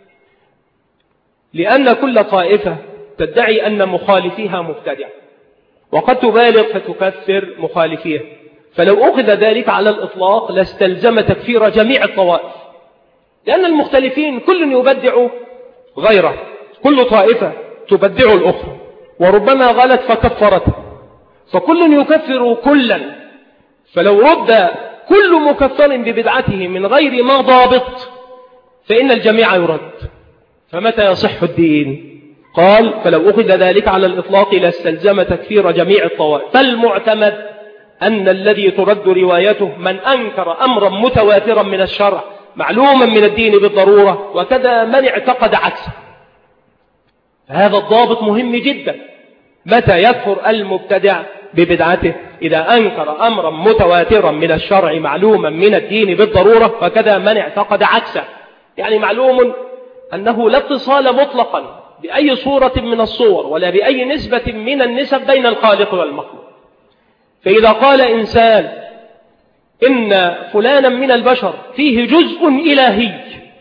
Speaker 1: لأن كل طائفة تدعي أن مخالفيها مبتدع، وقد تبالغ فتكفر مخالفيها، فلو أخذ ذلك على الإطلاق لاستلزم تكفير جميع الطوائف، لأن المختلفين كل يبدع غيره، كل طائفة تبدع الأخرى، وربما غلت فكفرته، فكل يكفر كلا. فلو رد كل مكفر ببدعته من غير ما ضابط فإن الجميع يرد، فمتى يصح الدين؟ قال: فلو أخذ ذلك على الإطلاق لاستلزم تكفير جميع الطوائف، فالمعتمد أن الذي ترد روايته من أنكر أمرا متواترا من الشرع معلوما من الدين بالضرورة، وكذا من اعتقد عكسه. هذا الضابط مهم جدا. متى يكفر المبتدع ببدعته؟ إذا أنكر أمرا متواترا من الشرع معلوما من الدين بالضرورة، وكذا من اعتقد عكسه، يعني معلوم أنه لا اتصال مطلقا بأي صورة من الصور ولا بأي نسبة من النسب بين الخالق والمخلوق. فإذا قال إنسان إن فلانا من البشر فيه جزء إلهي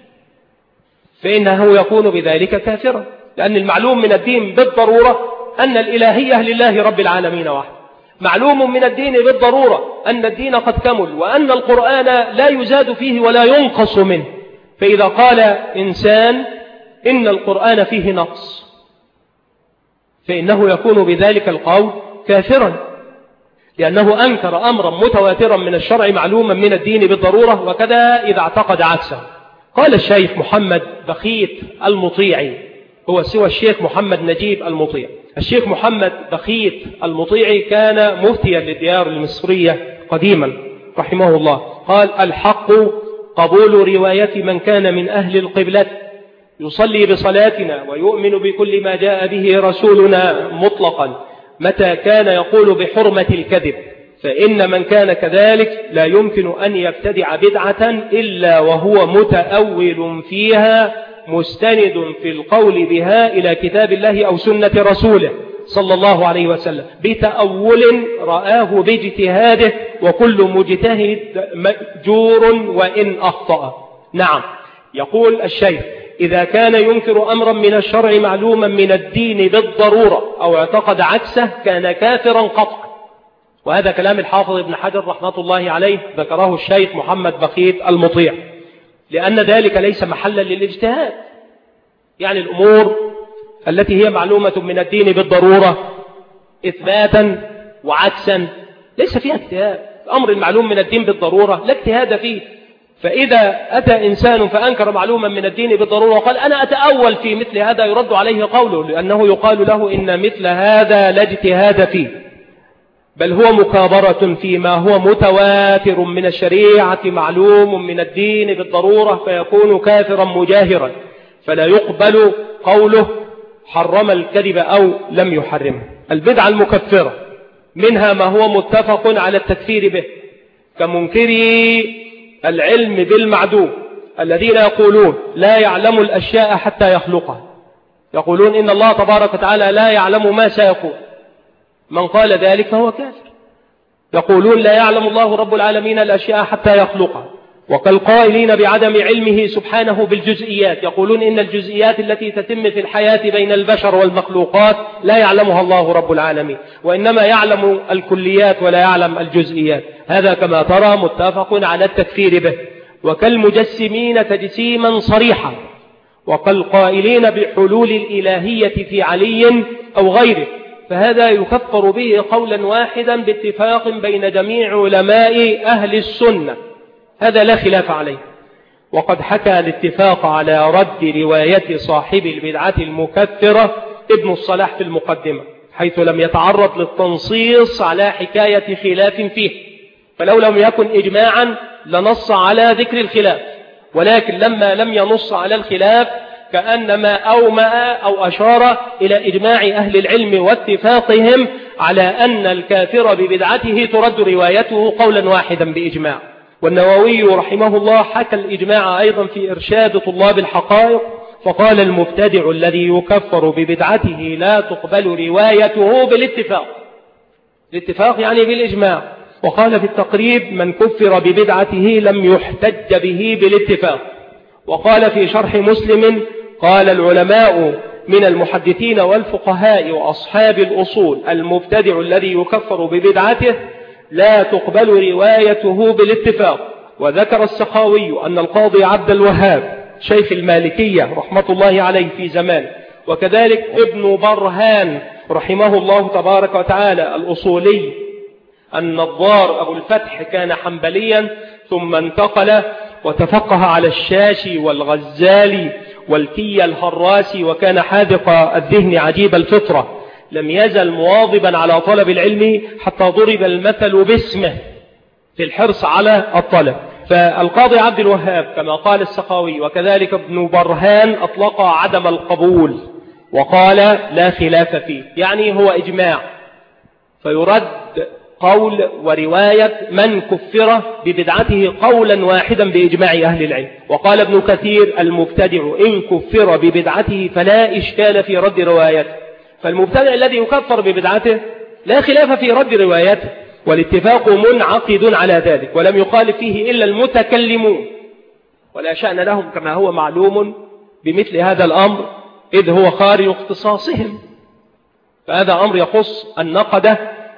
Speaker 1: فإنه يكون بذلك كافرا، لأن المعلوم من الدين بالضرورة أن الإلهية لله رب العالمين وحده، معلوم من الدين بالضرورة أن الدين قد كمل وأن القرآن لا يزاد فيه ولا ينقص منه. فإذا قال إنسان إن القرآن فيه نقص فإنه يكون بذلك القول كافرا، لأنه أنكر أمرا متواترا من الشرع معلوما من الدين بالضرورة، وكذا إذا اعتقد عكسه. قال الشيخ محمد بخيت المطيعي، هو سوى الشيخ محمد نجيب المطيع، الشيخ محمد بخيت المطيعي كان مفتيا للديار المصرية قديما رحمه الله، قال: الحق قبول رواية من كان من أهل القبلة يصلي بصلاتنا ويؤمن بكل ما جاء به رسولنا مطلقا متى كان يقول بحرمة الكذب، فإن من كان كذلك لا يمكن أن يبتدع بدعة إلا وهو متأول فيها مستند في القول بها إلى كتاب الله أو سنة رسوله صلى الله عليه وسلم بتأول رآه باجتهاده، وكل مجتهد مأجور وإن أخطأ. نعم، يقول الشيخ: إذا كان ينكر أمرا من الشرع معلوما من الدين بالضرورة أو اعتقد عكسه كان كافرا قطعا. وهذا كلام الحافظ ابن حجر رحمة الله عليه، ذكره الشيخ محمد بخيت المطيع، لأن ذلك ليس محلا للاجتهاد. يعني الأمور التي هي معلومة من الدين بالضرورة إثباتا وعكسا ليس فيها اجتهاد. أمر المعلوم من الدين بالضرورة لا اجتهاد فيه. فإذا أتى إنسان فأنكر معلوما من الدين بالضرورة وقال أنا أتأول في مثل هذا، يرد عليه قوله، لأنه يقال له إن مثل هذا لا اجتهاد فيه، بل هو مكابرة فيما هو متواتر من الشريعة معلوم من الدين بالضرورة، فيكون كافرا مجاهرا، فلا يقبل قوله حرم الكذب أو لم يحرمه. البدعة المكفرة منها ما هو متفق على التكفير به، كمنكري العلم بالمعدوم الذين يقولون لا يعلم الأشياء حتى يخلقها، يقولون إن الله تبارك وتعالى لا يعلم ما سيكون، من قال ذلك فهو كافر. يقولون لا يعلم الله رب العالمين الأشياء حتى يخلقها، وكالقائلين بعدم علمه سبحانه بالجزئيات، يقولون إن الجزئيات التي تتم في الحياة بين البشر والمخلوقات لا يعلمها الله رب العالمين، وإنما يعلم الكليات ولا يعلم الجزئيات. هذا كما ترى متفق على التكفير به. وكالمجسمين تجسيما صريحا، وكالقائلين بحلول الإلهية في علي أو غيره، فهذا يكفر به قولا واحدا باتفاق بين جميع علماء أهل السنة، هذا لا خلاف عليه. وقد حكى الاتفاق على رد رواية صاحب البدعة المكفرة ابن الصلاح في المقدمة، حيث لم يتعرض للتنصيص على حكاية خلاف فيه، فلو لم يكن إجماعا لنص على ذكر الخلاف، ولكن لما لم ينص على الخلاف كأنما أومأ أو أشار إلى إجماع أهل العلم واتفاقهم على أن الكافر ببدعته ترد روايته قولا واحدا بإجماع. والنووي رحمه الله حكى الإجماع أيضا في إرشاد طلاب الحقائق، فقال المبتدع الذي يكفر ببدعته لا تقبل روايته بالاتفاق، الاتفاق يعني بالإجماع. وقال في التقريب من كفر ببدعته لم يحتج به بالاتفاق. وقال في شرح مسلم قال العلماء من المحدثين والفقهاء وأصحاب الأصول المبتدع الذي يكفر ببدعته لا تقبل روايته بالاتفاق. وذكر السخاوي أن القاضي عبد الوهاب شيخ المالكية رحمة الله عليه في زمان، وكذلك ابن برهان رحمه الله تبارك وتعالى الأصولي النظار أبو الفتح كان حنبليا ثم انتقل وتفقه على الشاشي والغزالي والكي الهراسي، وكان حاذق الذهن عجيب الفطرة، لم يزل مواظبا على طلب العلم حتى ضرب المثل باسمه في الحرص على الطلب. فالقاضي عبد الوهاب كما قال السخاوي وكذلك ابن برهان أطلق عدم القبول وقال لا خلاف فيه، يعني هو إجماع، فيرد قول ورواية من كفر ببدعته قولا واحدا بإجماع أهل العلم. وقال ابن كثير المبتدع إن كفر ببدعته فلا إشكال في رد روايته، فالمبتدع الذي يكفر ببدعته لا خلاف في رد روايته، والاتفاق منعقد على ذلك، ولم يخالف فيه إلا المتكلمون، ولا شأن لهم كما هو معلوم بمثل هذا الأمر إذ هو خارج اختصاصهم. فهذا أمر يخص النقدة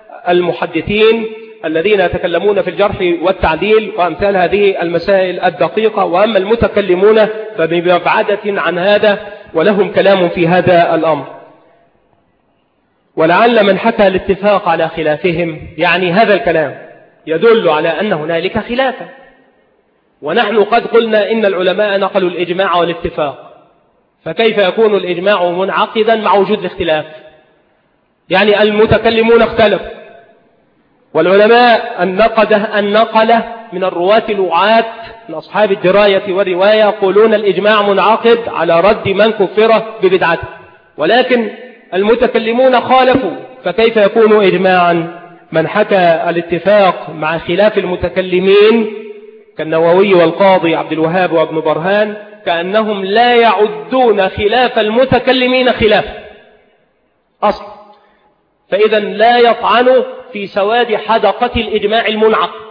Speaker 1: المحدثين الذين يتكلمون في الجرح والتعديل وأمثال هذه المسائل الدقيقة، وأما المتكلمون فبمبعدة عن هذا ولهم كلام في هذا الأمر. ولعل من حكى الاتفاق على خلافهم يعني هذا الكلام يدل على أن هنالك خلافا، ونحن قد قلنا إن العلماء نقلوا الإجماع والاتفاق، فكيف يكون الإجماع منعقدا مع وجود الاختلاف؟ يعني المتكلمون اختلفوا، والعلماء النقده النقلة من الرواة الوعاة من أصحاب الدراية والرواية يقولون الإجماع منعقد على رد من كفر ببدعته، ولكن المتكلمون خالفوا، فكيف يكون إجماعا؟ من حكى الاتفاق مع خلاف المتكلمين كالنووي والقاضي عبد الوهاب وابن برهان كأنهم لا يعدون خلاف المتكلمين خلافا أصلا، فإذا لا يطعنوا في سواد حدقة الإجماع المنعقد.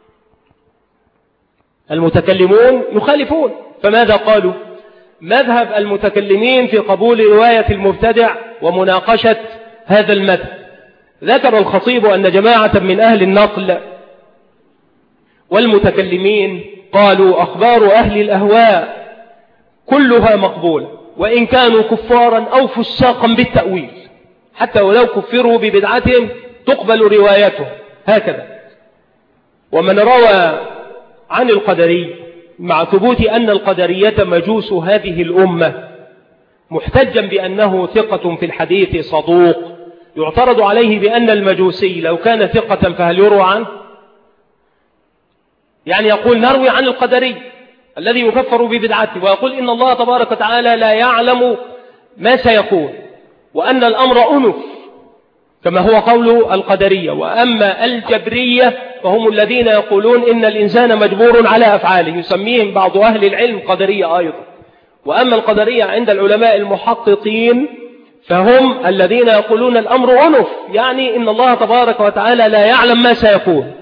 Speaker 1: المتكلمون يخالفون، فماذا قالوا؟ مذهب المتكلمين في قبول رواية المبتدع ومناقشة هذا المذهب. ذكر الخطيب أن جماعة من أهل النقل والمتكلمين قالوا أخبار أهل الأهواء كلها مقبولة وإن كانوا كفارا أو فساقا بالتأويل، حتى ولو كفروا ببدعتهم تقبل روايتهم هكذا. ومن روى عن القدري مع ثبوت أن القدرية مجوس هذه الأمة محتجا بأنه ثقة في الحديث صدوق، يعترض عليه بأن المجوسي لو كان ثقة فهل يروى عنه؟ يعني يقول نروي عن القدري الذي يكفر ببدعته، ويقول إن الله تبارك وتعالى لا يعلم ما سيكون، وأن الأمر أنف كما هو قول القدرية. وأما الجبرية فهم الذين يقولون إن الإنسان مجبور على أفعاله، يسميهم بعض أهل العلم قدرية أيضا. وأما القدرية عند العلماء المحققين فهم الذين يقولون الأمر أنف، يعني إن الله تبارك وتعالى لا يعلم ما سيكون.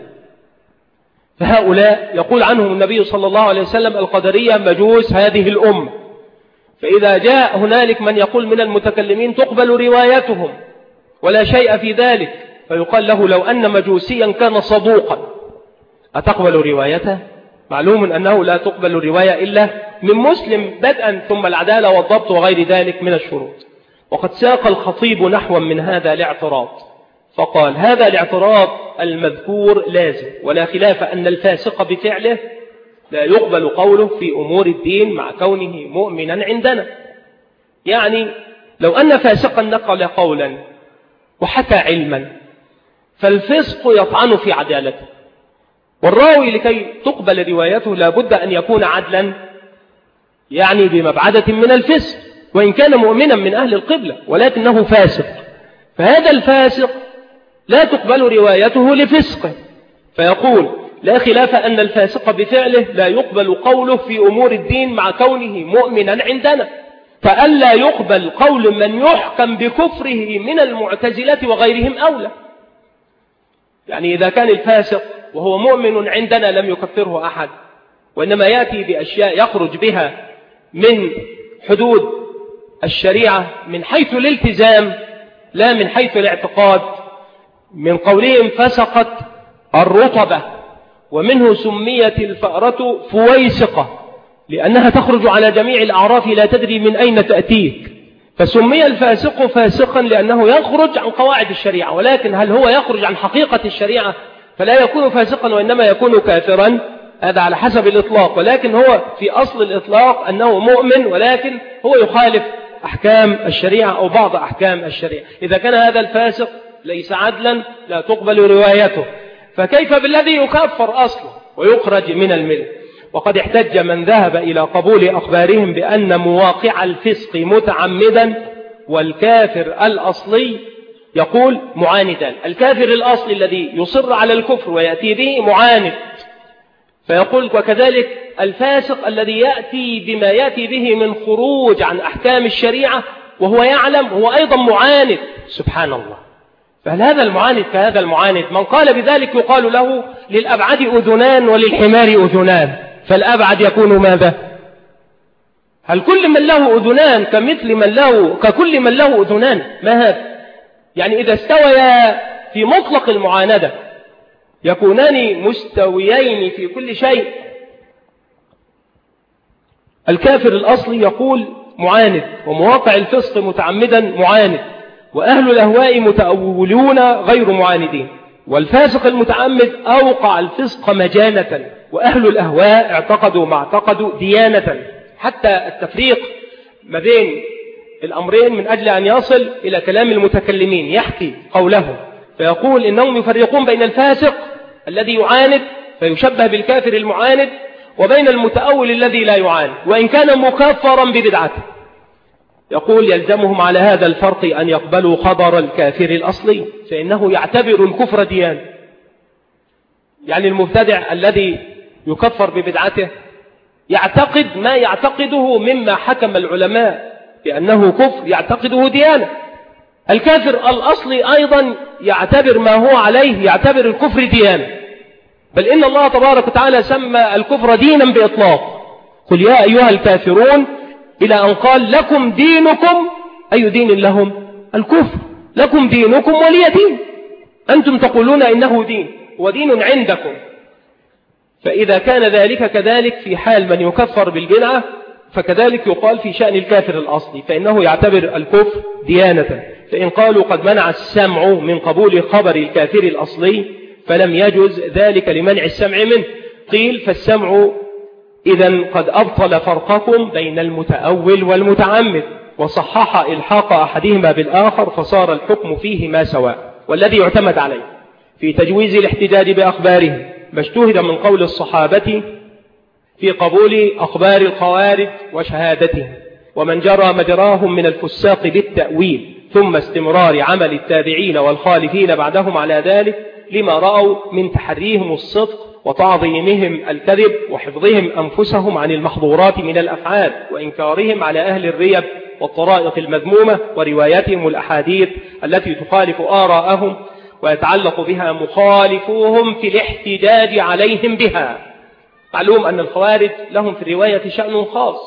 Speaker 1: فهؤلاء يقول عنهم النبي صلى الله عليه وسلم القدرية مجوس هذه الأمة. فإذا جاء هنالك من يقول من المتكلمين تقبل روايتهم ولا شيء في ذلك، فيقال له لو أن مجوسيا كان صدوقا أتقبل روايته؟ معلوم أنه لا تقبل الرواية إلا من مسلم بدءا، ثم العدالة والضبط وغير ذلك من الشروط. وقد ساق الخطيب نحوا من هذا الاعتراض فقال هذا الاعتراض المذكور لازم، ولا خلاف أن الفاسق بفعله لا يقبل قوله في أمور الدين مع كونه مؤمنا عندنا. يعني لو أن فاسقا نقل قولا وحكى علما فالفسق يطعن في عدالته، والراوي لكي تقبل روايته لابد أن يكون عدلا، يعني بمبعدة من الفسق، وإن كان مؤمنا من أهل القبلة ولكنه فاسق، فهذا الفاسق لا تقبل روايته لفسقه. فيقول لا خلاف أن الفاسق بفعله لا يقبل قوله في أمور الدين مع كونه مؤمنا عندنا، فألا يقبل قول من يحكم بكفره من المعتزلة وغيرهم أولى. يعني إذا كان الفاسق وهو مؤمن عندنا لم يكفره أحد، وإنما يأتي بأشياء يخرج بها من حدود الشريعة من حيث الالتزام لا من حيث الاعتقاد، من قولهم فسقت الرطبة، ومنه سميت الفأرة فويسقة لأنها تخرج على جميع الأعراف لا تدري من أين تأتيك، فسمي الفاسق فاسقا لأنه يخرج عن قواعد الشريعة، ولكن هل هو يخرج عن حقيقة الشريعة فلا يكون فاسقا وإنما يكون كافرا، هذا على حسب الإطلاق، ولكن هو في أصل الإطلاق أنه مؤمن ولكن هو يخالف أحكام الشريعة أو بعض أحكام الشريعة. إذا كان هذا الفاسق ليس عدلا لا تقبل روايته، فكيف بالذي يكفر أصلا ويخرج من الملة؟ وقد احتج من ذهب إلى قبول أخبارهم بأن مواقع الفسق متعمدا والكافر الأصلي يقول معاندا. الكافر الأصلي الذي يصر على الكفر ويأتي به معاند، فيقول وكذلك الفاسق الذي يأتي بما يأتي به من خروج عن أحكام الشريعة وهو يعلم هو أيضا معاند. سبحان الله، فهل هذا المعاند كهذا المعاند؟ من قال بذلك يقال له للأبعد أذنان وللحمار أذنان، فالأبعد يكون ماذا؟ هل كل من له أذنان كمثل من له ككل من له أذنان؟ ما هذا؟ يعني إذا استويا في مطلق المعاندة يكونان مستويين في كل شيء. الكافر الأصلي يقول معاند، ومواقع الفسق متعمدا معاند، وأهل الأهواء متأولون غير معاندين، والفاسق المتعمد أوقع الفسق مجانة، وأهل الأهواء اعتقدوا ما اعتقدوا ديانة. حتى التفريق ما بين الأمرين من أجل أن يصل إلى كلام المتكلمين يحكي قولهم، فيقول إنهم يفرقون بين الفاسق الذي يعاند فيشبه بالكافر المعاند، وبين المتأول الذي لا يعاند وإن كان مكفرا ببدعته. يقول يلزمهم على هذا الفرق أن يقبلوا خبر الكافر الأصلي فإنه يعتبر الكفر ديانة. يعني المبتدع الذي يكفر ببدعته يعتقد ما يعتقده مما حكم العلماء بأنه كفر، يعتقده ديانة. الكافر الأصلي أيضا يعتبر ما هو عليه، يعتبر الكفر ديانة، بل إن الله تبارك وتعالى سمى الكفر دينا بإطلاق. قل يا أيها الكافرون إلى أن قال لكم دينكم، أي دين لهم؟ الكفر. لكم دينكم ولي دين. أنتم تقولون إنه دين ودين عندكم. فإذا كان ذلك كذلك في حال من يكفر بالبدعة فكذلك يقال في شأن الكافر الأصلي، فإنه يعتبر الكفر ديانة. فإن قالوا قد منع السمع من قبول خبر الكافر الأصلي فلم يجوز ذلك لمنع السمع منه. قيل فالسمع إذن قد أبطل فرقكم بين المتأول والمتعمد وصحح إلحاق أحدهما بالآخر فصار الحكم فيهما سواء. والذي يعتمد عليه في تجويز الاحتجاج بأخبارهم ما اجتهد من قول الصحابة في قبول أخبار الخوارج وشهادتهم ومن جرى مجراهم من الفساق بالتأويل، ثم استمرار عمل التابعين والخالفين بعدهم على ذلك لما رأوا من تحريهم الصدق وتعظيمهم الكذب وحفظهم أنفسهم عن المحظورات من الأفعال وإنكارهم على أهل الريب والطرائق المذمومة ورواياتهم الأحاديث التي تخالف آراءهم ويتعلق بها مخالفوهم في الاحتجاج عليهم بها. معلوم أن الخوارج لهم في الرواية شأن خاص،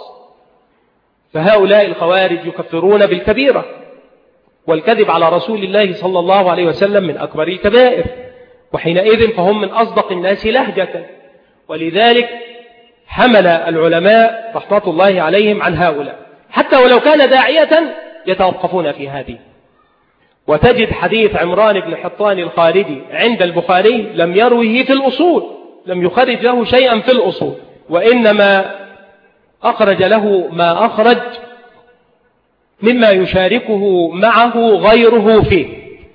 Speaker 1: فهؤلاء الخوارج يكفرون بالكبيرة، والكذب على رسول الله صلى الله عليه وسلم من أكبر الكبائر، وحينئذ فهم من أصدق الناس لهجة. ولذلك حمل العلماء رحمة الله عليهم عن هؤلاء، حتى ولو كان داعية يتوقفون في هذه. وتجد حديث عمران بن حطان الخارجي عند البخاري لم يروه في الأصول، لم يخرج له شيئا في الأصول، وإنما أخرج له ما أخرج مما يشاركه معه غيره فيه،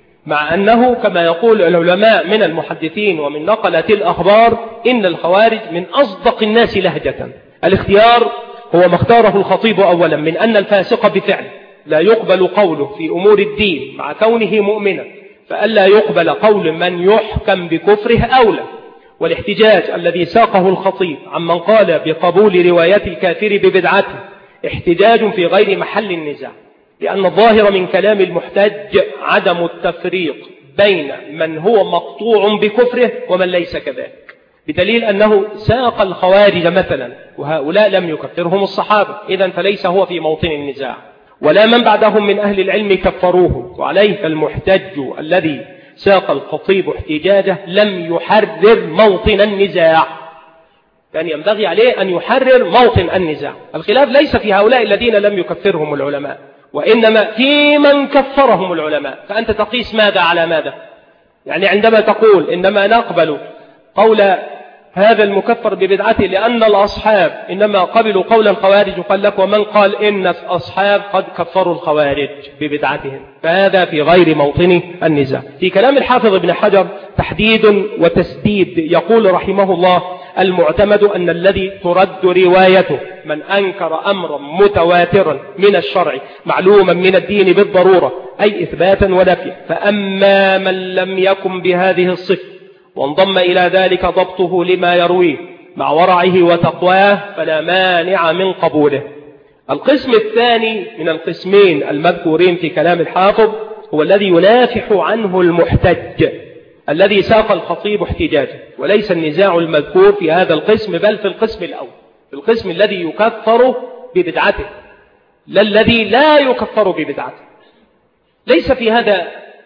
Speaker 1: مع أنه كما يقول العلماء من المحدثين ومن نقلة الأخبار إن الخوارج من أصدق الناس لهجة. الاختيار هو ما اختاره الخطيب أولا من أن الفاسق بفعل لا يقبل قوله في أمور الدين مع كونه مؤمنا، فألا يقبل قول من يحكم بكفره أولى. والاحتجاج الذي ساقه الخطيب عمن قال بقبول روايات الكافر ببدعته احتجاج في غير محل النزاع، لأن الظاهر من كلام المحتج عدم التفريق بين من هو مقطوع بكفره ومن ليس كذلك، بدليل أنه ساق الخوارج مثلا وهؤلاء لم يكفرهم الصحابة، إذن فليس هو في موطن النزاع، ولا من بعدهم من أهل العلم كفروه. وعليه المحتج الذي ساق الخطيب احتجاجه لم يحرر موطن النزاع، كان يعني ينبغي عليه أن يحرر موطن النزاع. الخلاف ليس في هؤلاء الذين لم يكفرهم العلماء، وإنما في من كفرهم العلماء. فأنت تقيس ماذا على ماذا؟ يعني عندما تقول إنما نقبل قول هذا المكفر ببدعته لأن الأصحاب إنما قبلوا قول الخوارج، قال لك ومن قال إن الأصحاب قد كفروا الخوارج ببدعتهم، فهذا في غير موطن النزاع. في كلام الحافظ ابن حجر تحديد وتسديد، يقول رحمه الله المعتمد أن الذي ترد روايته من أنكر أمرا متواترا من الشرع معلوما من الدين بالضرورة، أي إثباتا ونفيا. فأما من لم يكن بهذه الصفة وانضم إلى ذلك ضبطه لما يرويه مع ورعه وتقواه فلا مانع من قبوله. القسم الثاني من القسمين المذكورين في كلام الحافظ هو الذي ينافح عنه المحتج الذي ساق الخطيب احتجاجه، وليس النزاع المذكور في هذا القسم بل في القسم الأول، في القسم الذي يكفر ببدعته لا الذي لا يكفر ببدعته. ليس في هذا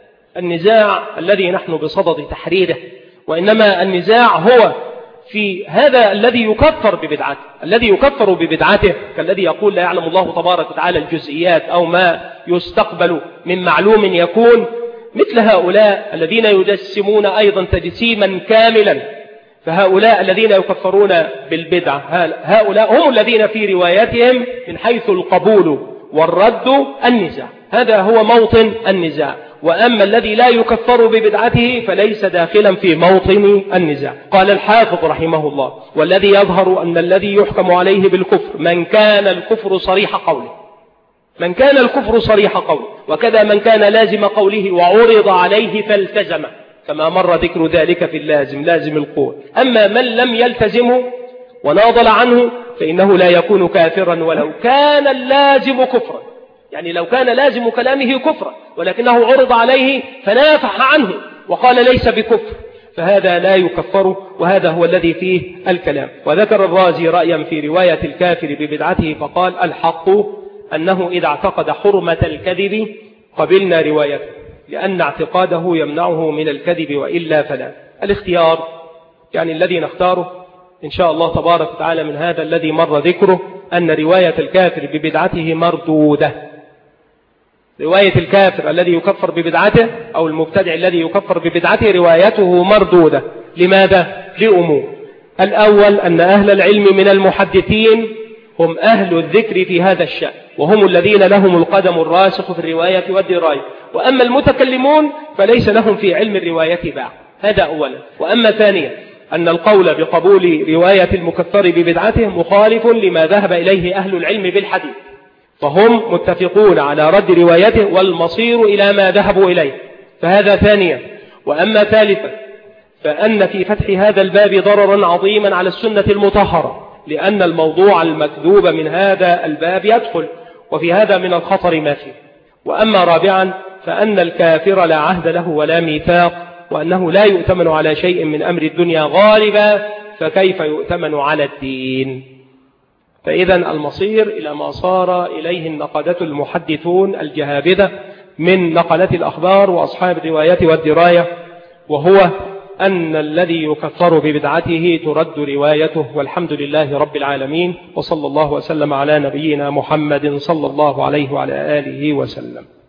Speaker 1: النزاع الذي نحن بصدد تحريره، وإنما النزاع هو في هذا الذي يكفر ببدعته. الذي يكفر ببدعته كالذي يقول لا يعلم الله تبارك وتعالى الجزئيات أو ما يستقبل من معلوم يكون، مثل هؤلاء الذين يجسمون أيضا تجسيما كاملا. فهؤلاء الذين يكفرون بالبدع هؤلاء هم الذين في رواياتهم من حيث القبول والرد النزاع، هذا هو موطن النزاع. وأما الذي لا يكفر ببدعته فليس داخلا في موطن النزاع. قال الحافظ رحمه الله: والذي يظهر أن الذي يحكم عليه بالكفر من كان الكفر صريح قوله، من كان الكفر صريح قوله، وكذا من كان لازم قوله وعرض عليه فالتزمه، كما مر ذكر ذلك في اللازم، لازم القول. أما من لم يلتزمه وناضل عنه فإنه لا يكون كافرا ولو كان اللازم كفرا، يعني لو كان لازم كلامه كفرا ولكنه عرض عليه فنافح عنه وقال ليس بكفر، فهذا لا يكفر، وهذا هو الذي فيه الكلام. وذكر الرازي رأيا في رواية الكافر ببدعته فقال: الحق أنه إذا اعتقد حرمة الكذب قبلنا روايته، لأن اعتقاده يمنعه من الكذب، وإلا فلا. الاختيار يعني الذي نختاره إن شاء الله تبارك وتعالى من هذا الذي مر ذكره أن رواية الكافر ببدعته مردودة. رواية الكافر الذي يكفر ببدعته أو المبتدع الذي يكفر ببدعته روايته مردودة. لماذا؟ لأمور: الأول أن أهل العلم من المحدثين هم أهل الذكر في هذا الشأن، وهم الذين لهم القدم الراسخ في الرواية والدراية، وأما المتكلمون فليس لهم في علم الرواية باع. هذا أولا. وأما ثانيا أن القول بقبول رواية المكفر ببدعته مخالف لما ذهب إليه أهل العلم بالحديث، فهم متفقون على رد روايته والمصير إلى ما ذهبوا إليه، فهذا ثانيا. وأما ثالثا فأن في فتح هذا الباب ضررا عظيما على السنة المطهرة، لأن الموضوع المكذوب من هذا الباب يدخل، وفي هذا من الخطر ما فيه. وأما رابعا فأن الكافر لا عهد له ولا ميثاق، وأنه لا يؤتمن على شيء من أمر الدنيا غالبا، فكيف يؤتمن على الدين؟ فإذا المصير إلى ما صار إليه النقدة المحدثون الجهابذة من نقلة الأخبار وأصحاب الرواية والدراية، وهو أن الذي يكفر ببدعته ترد روايته. والحمد لله رب العالمين، وصلى الله وسلم على نبينا محمد صلى الله عليه وعلى آله وسلم.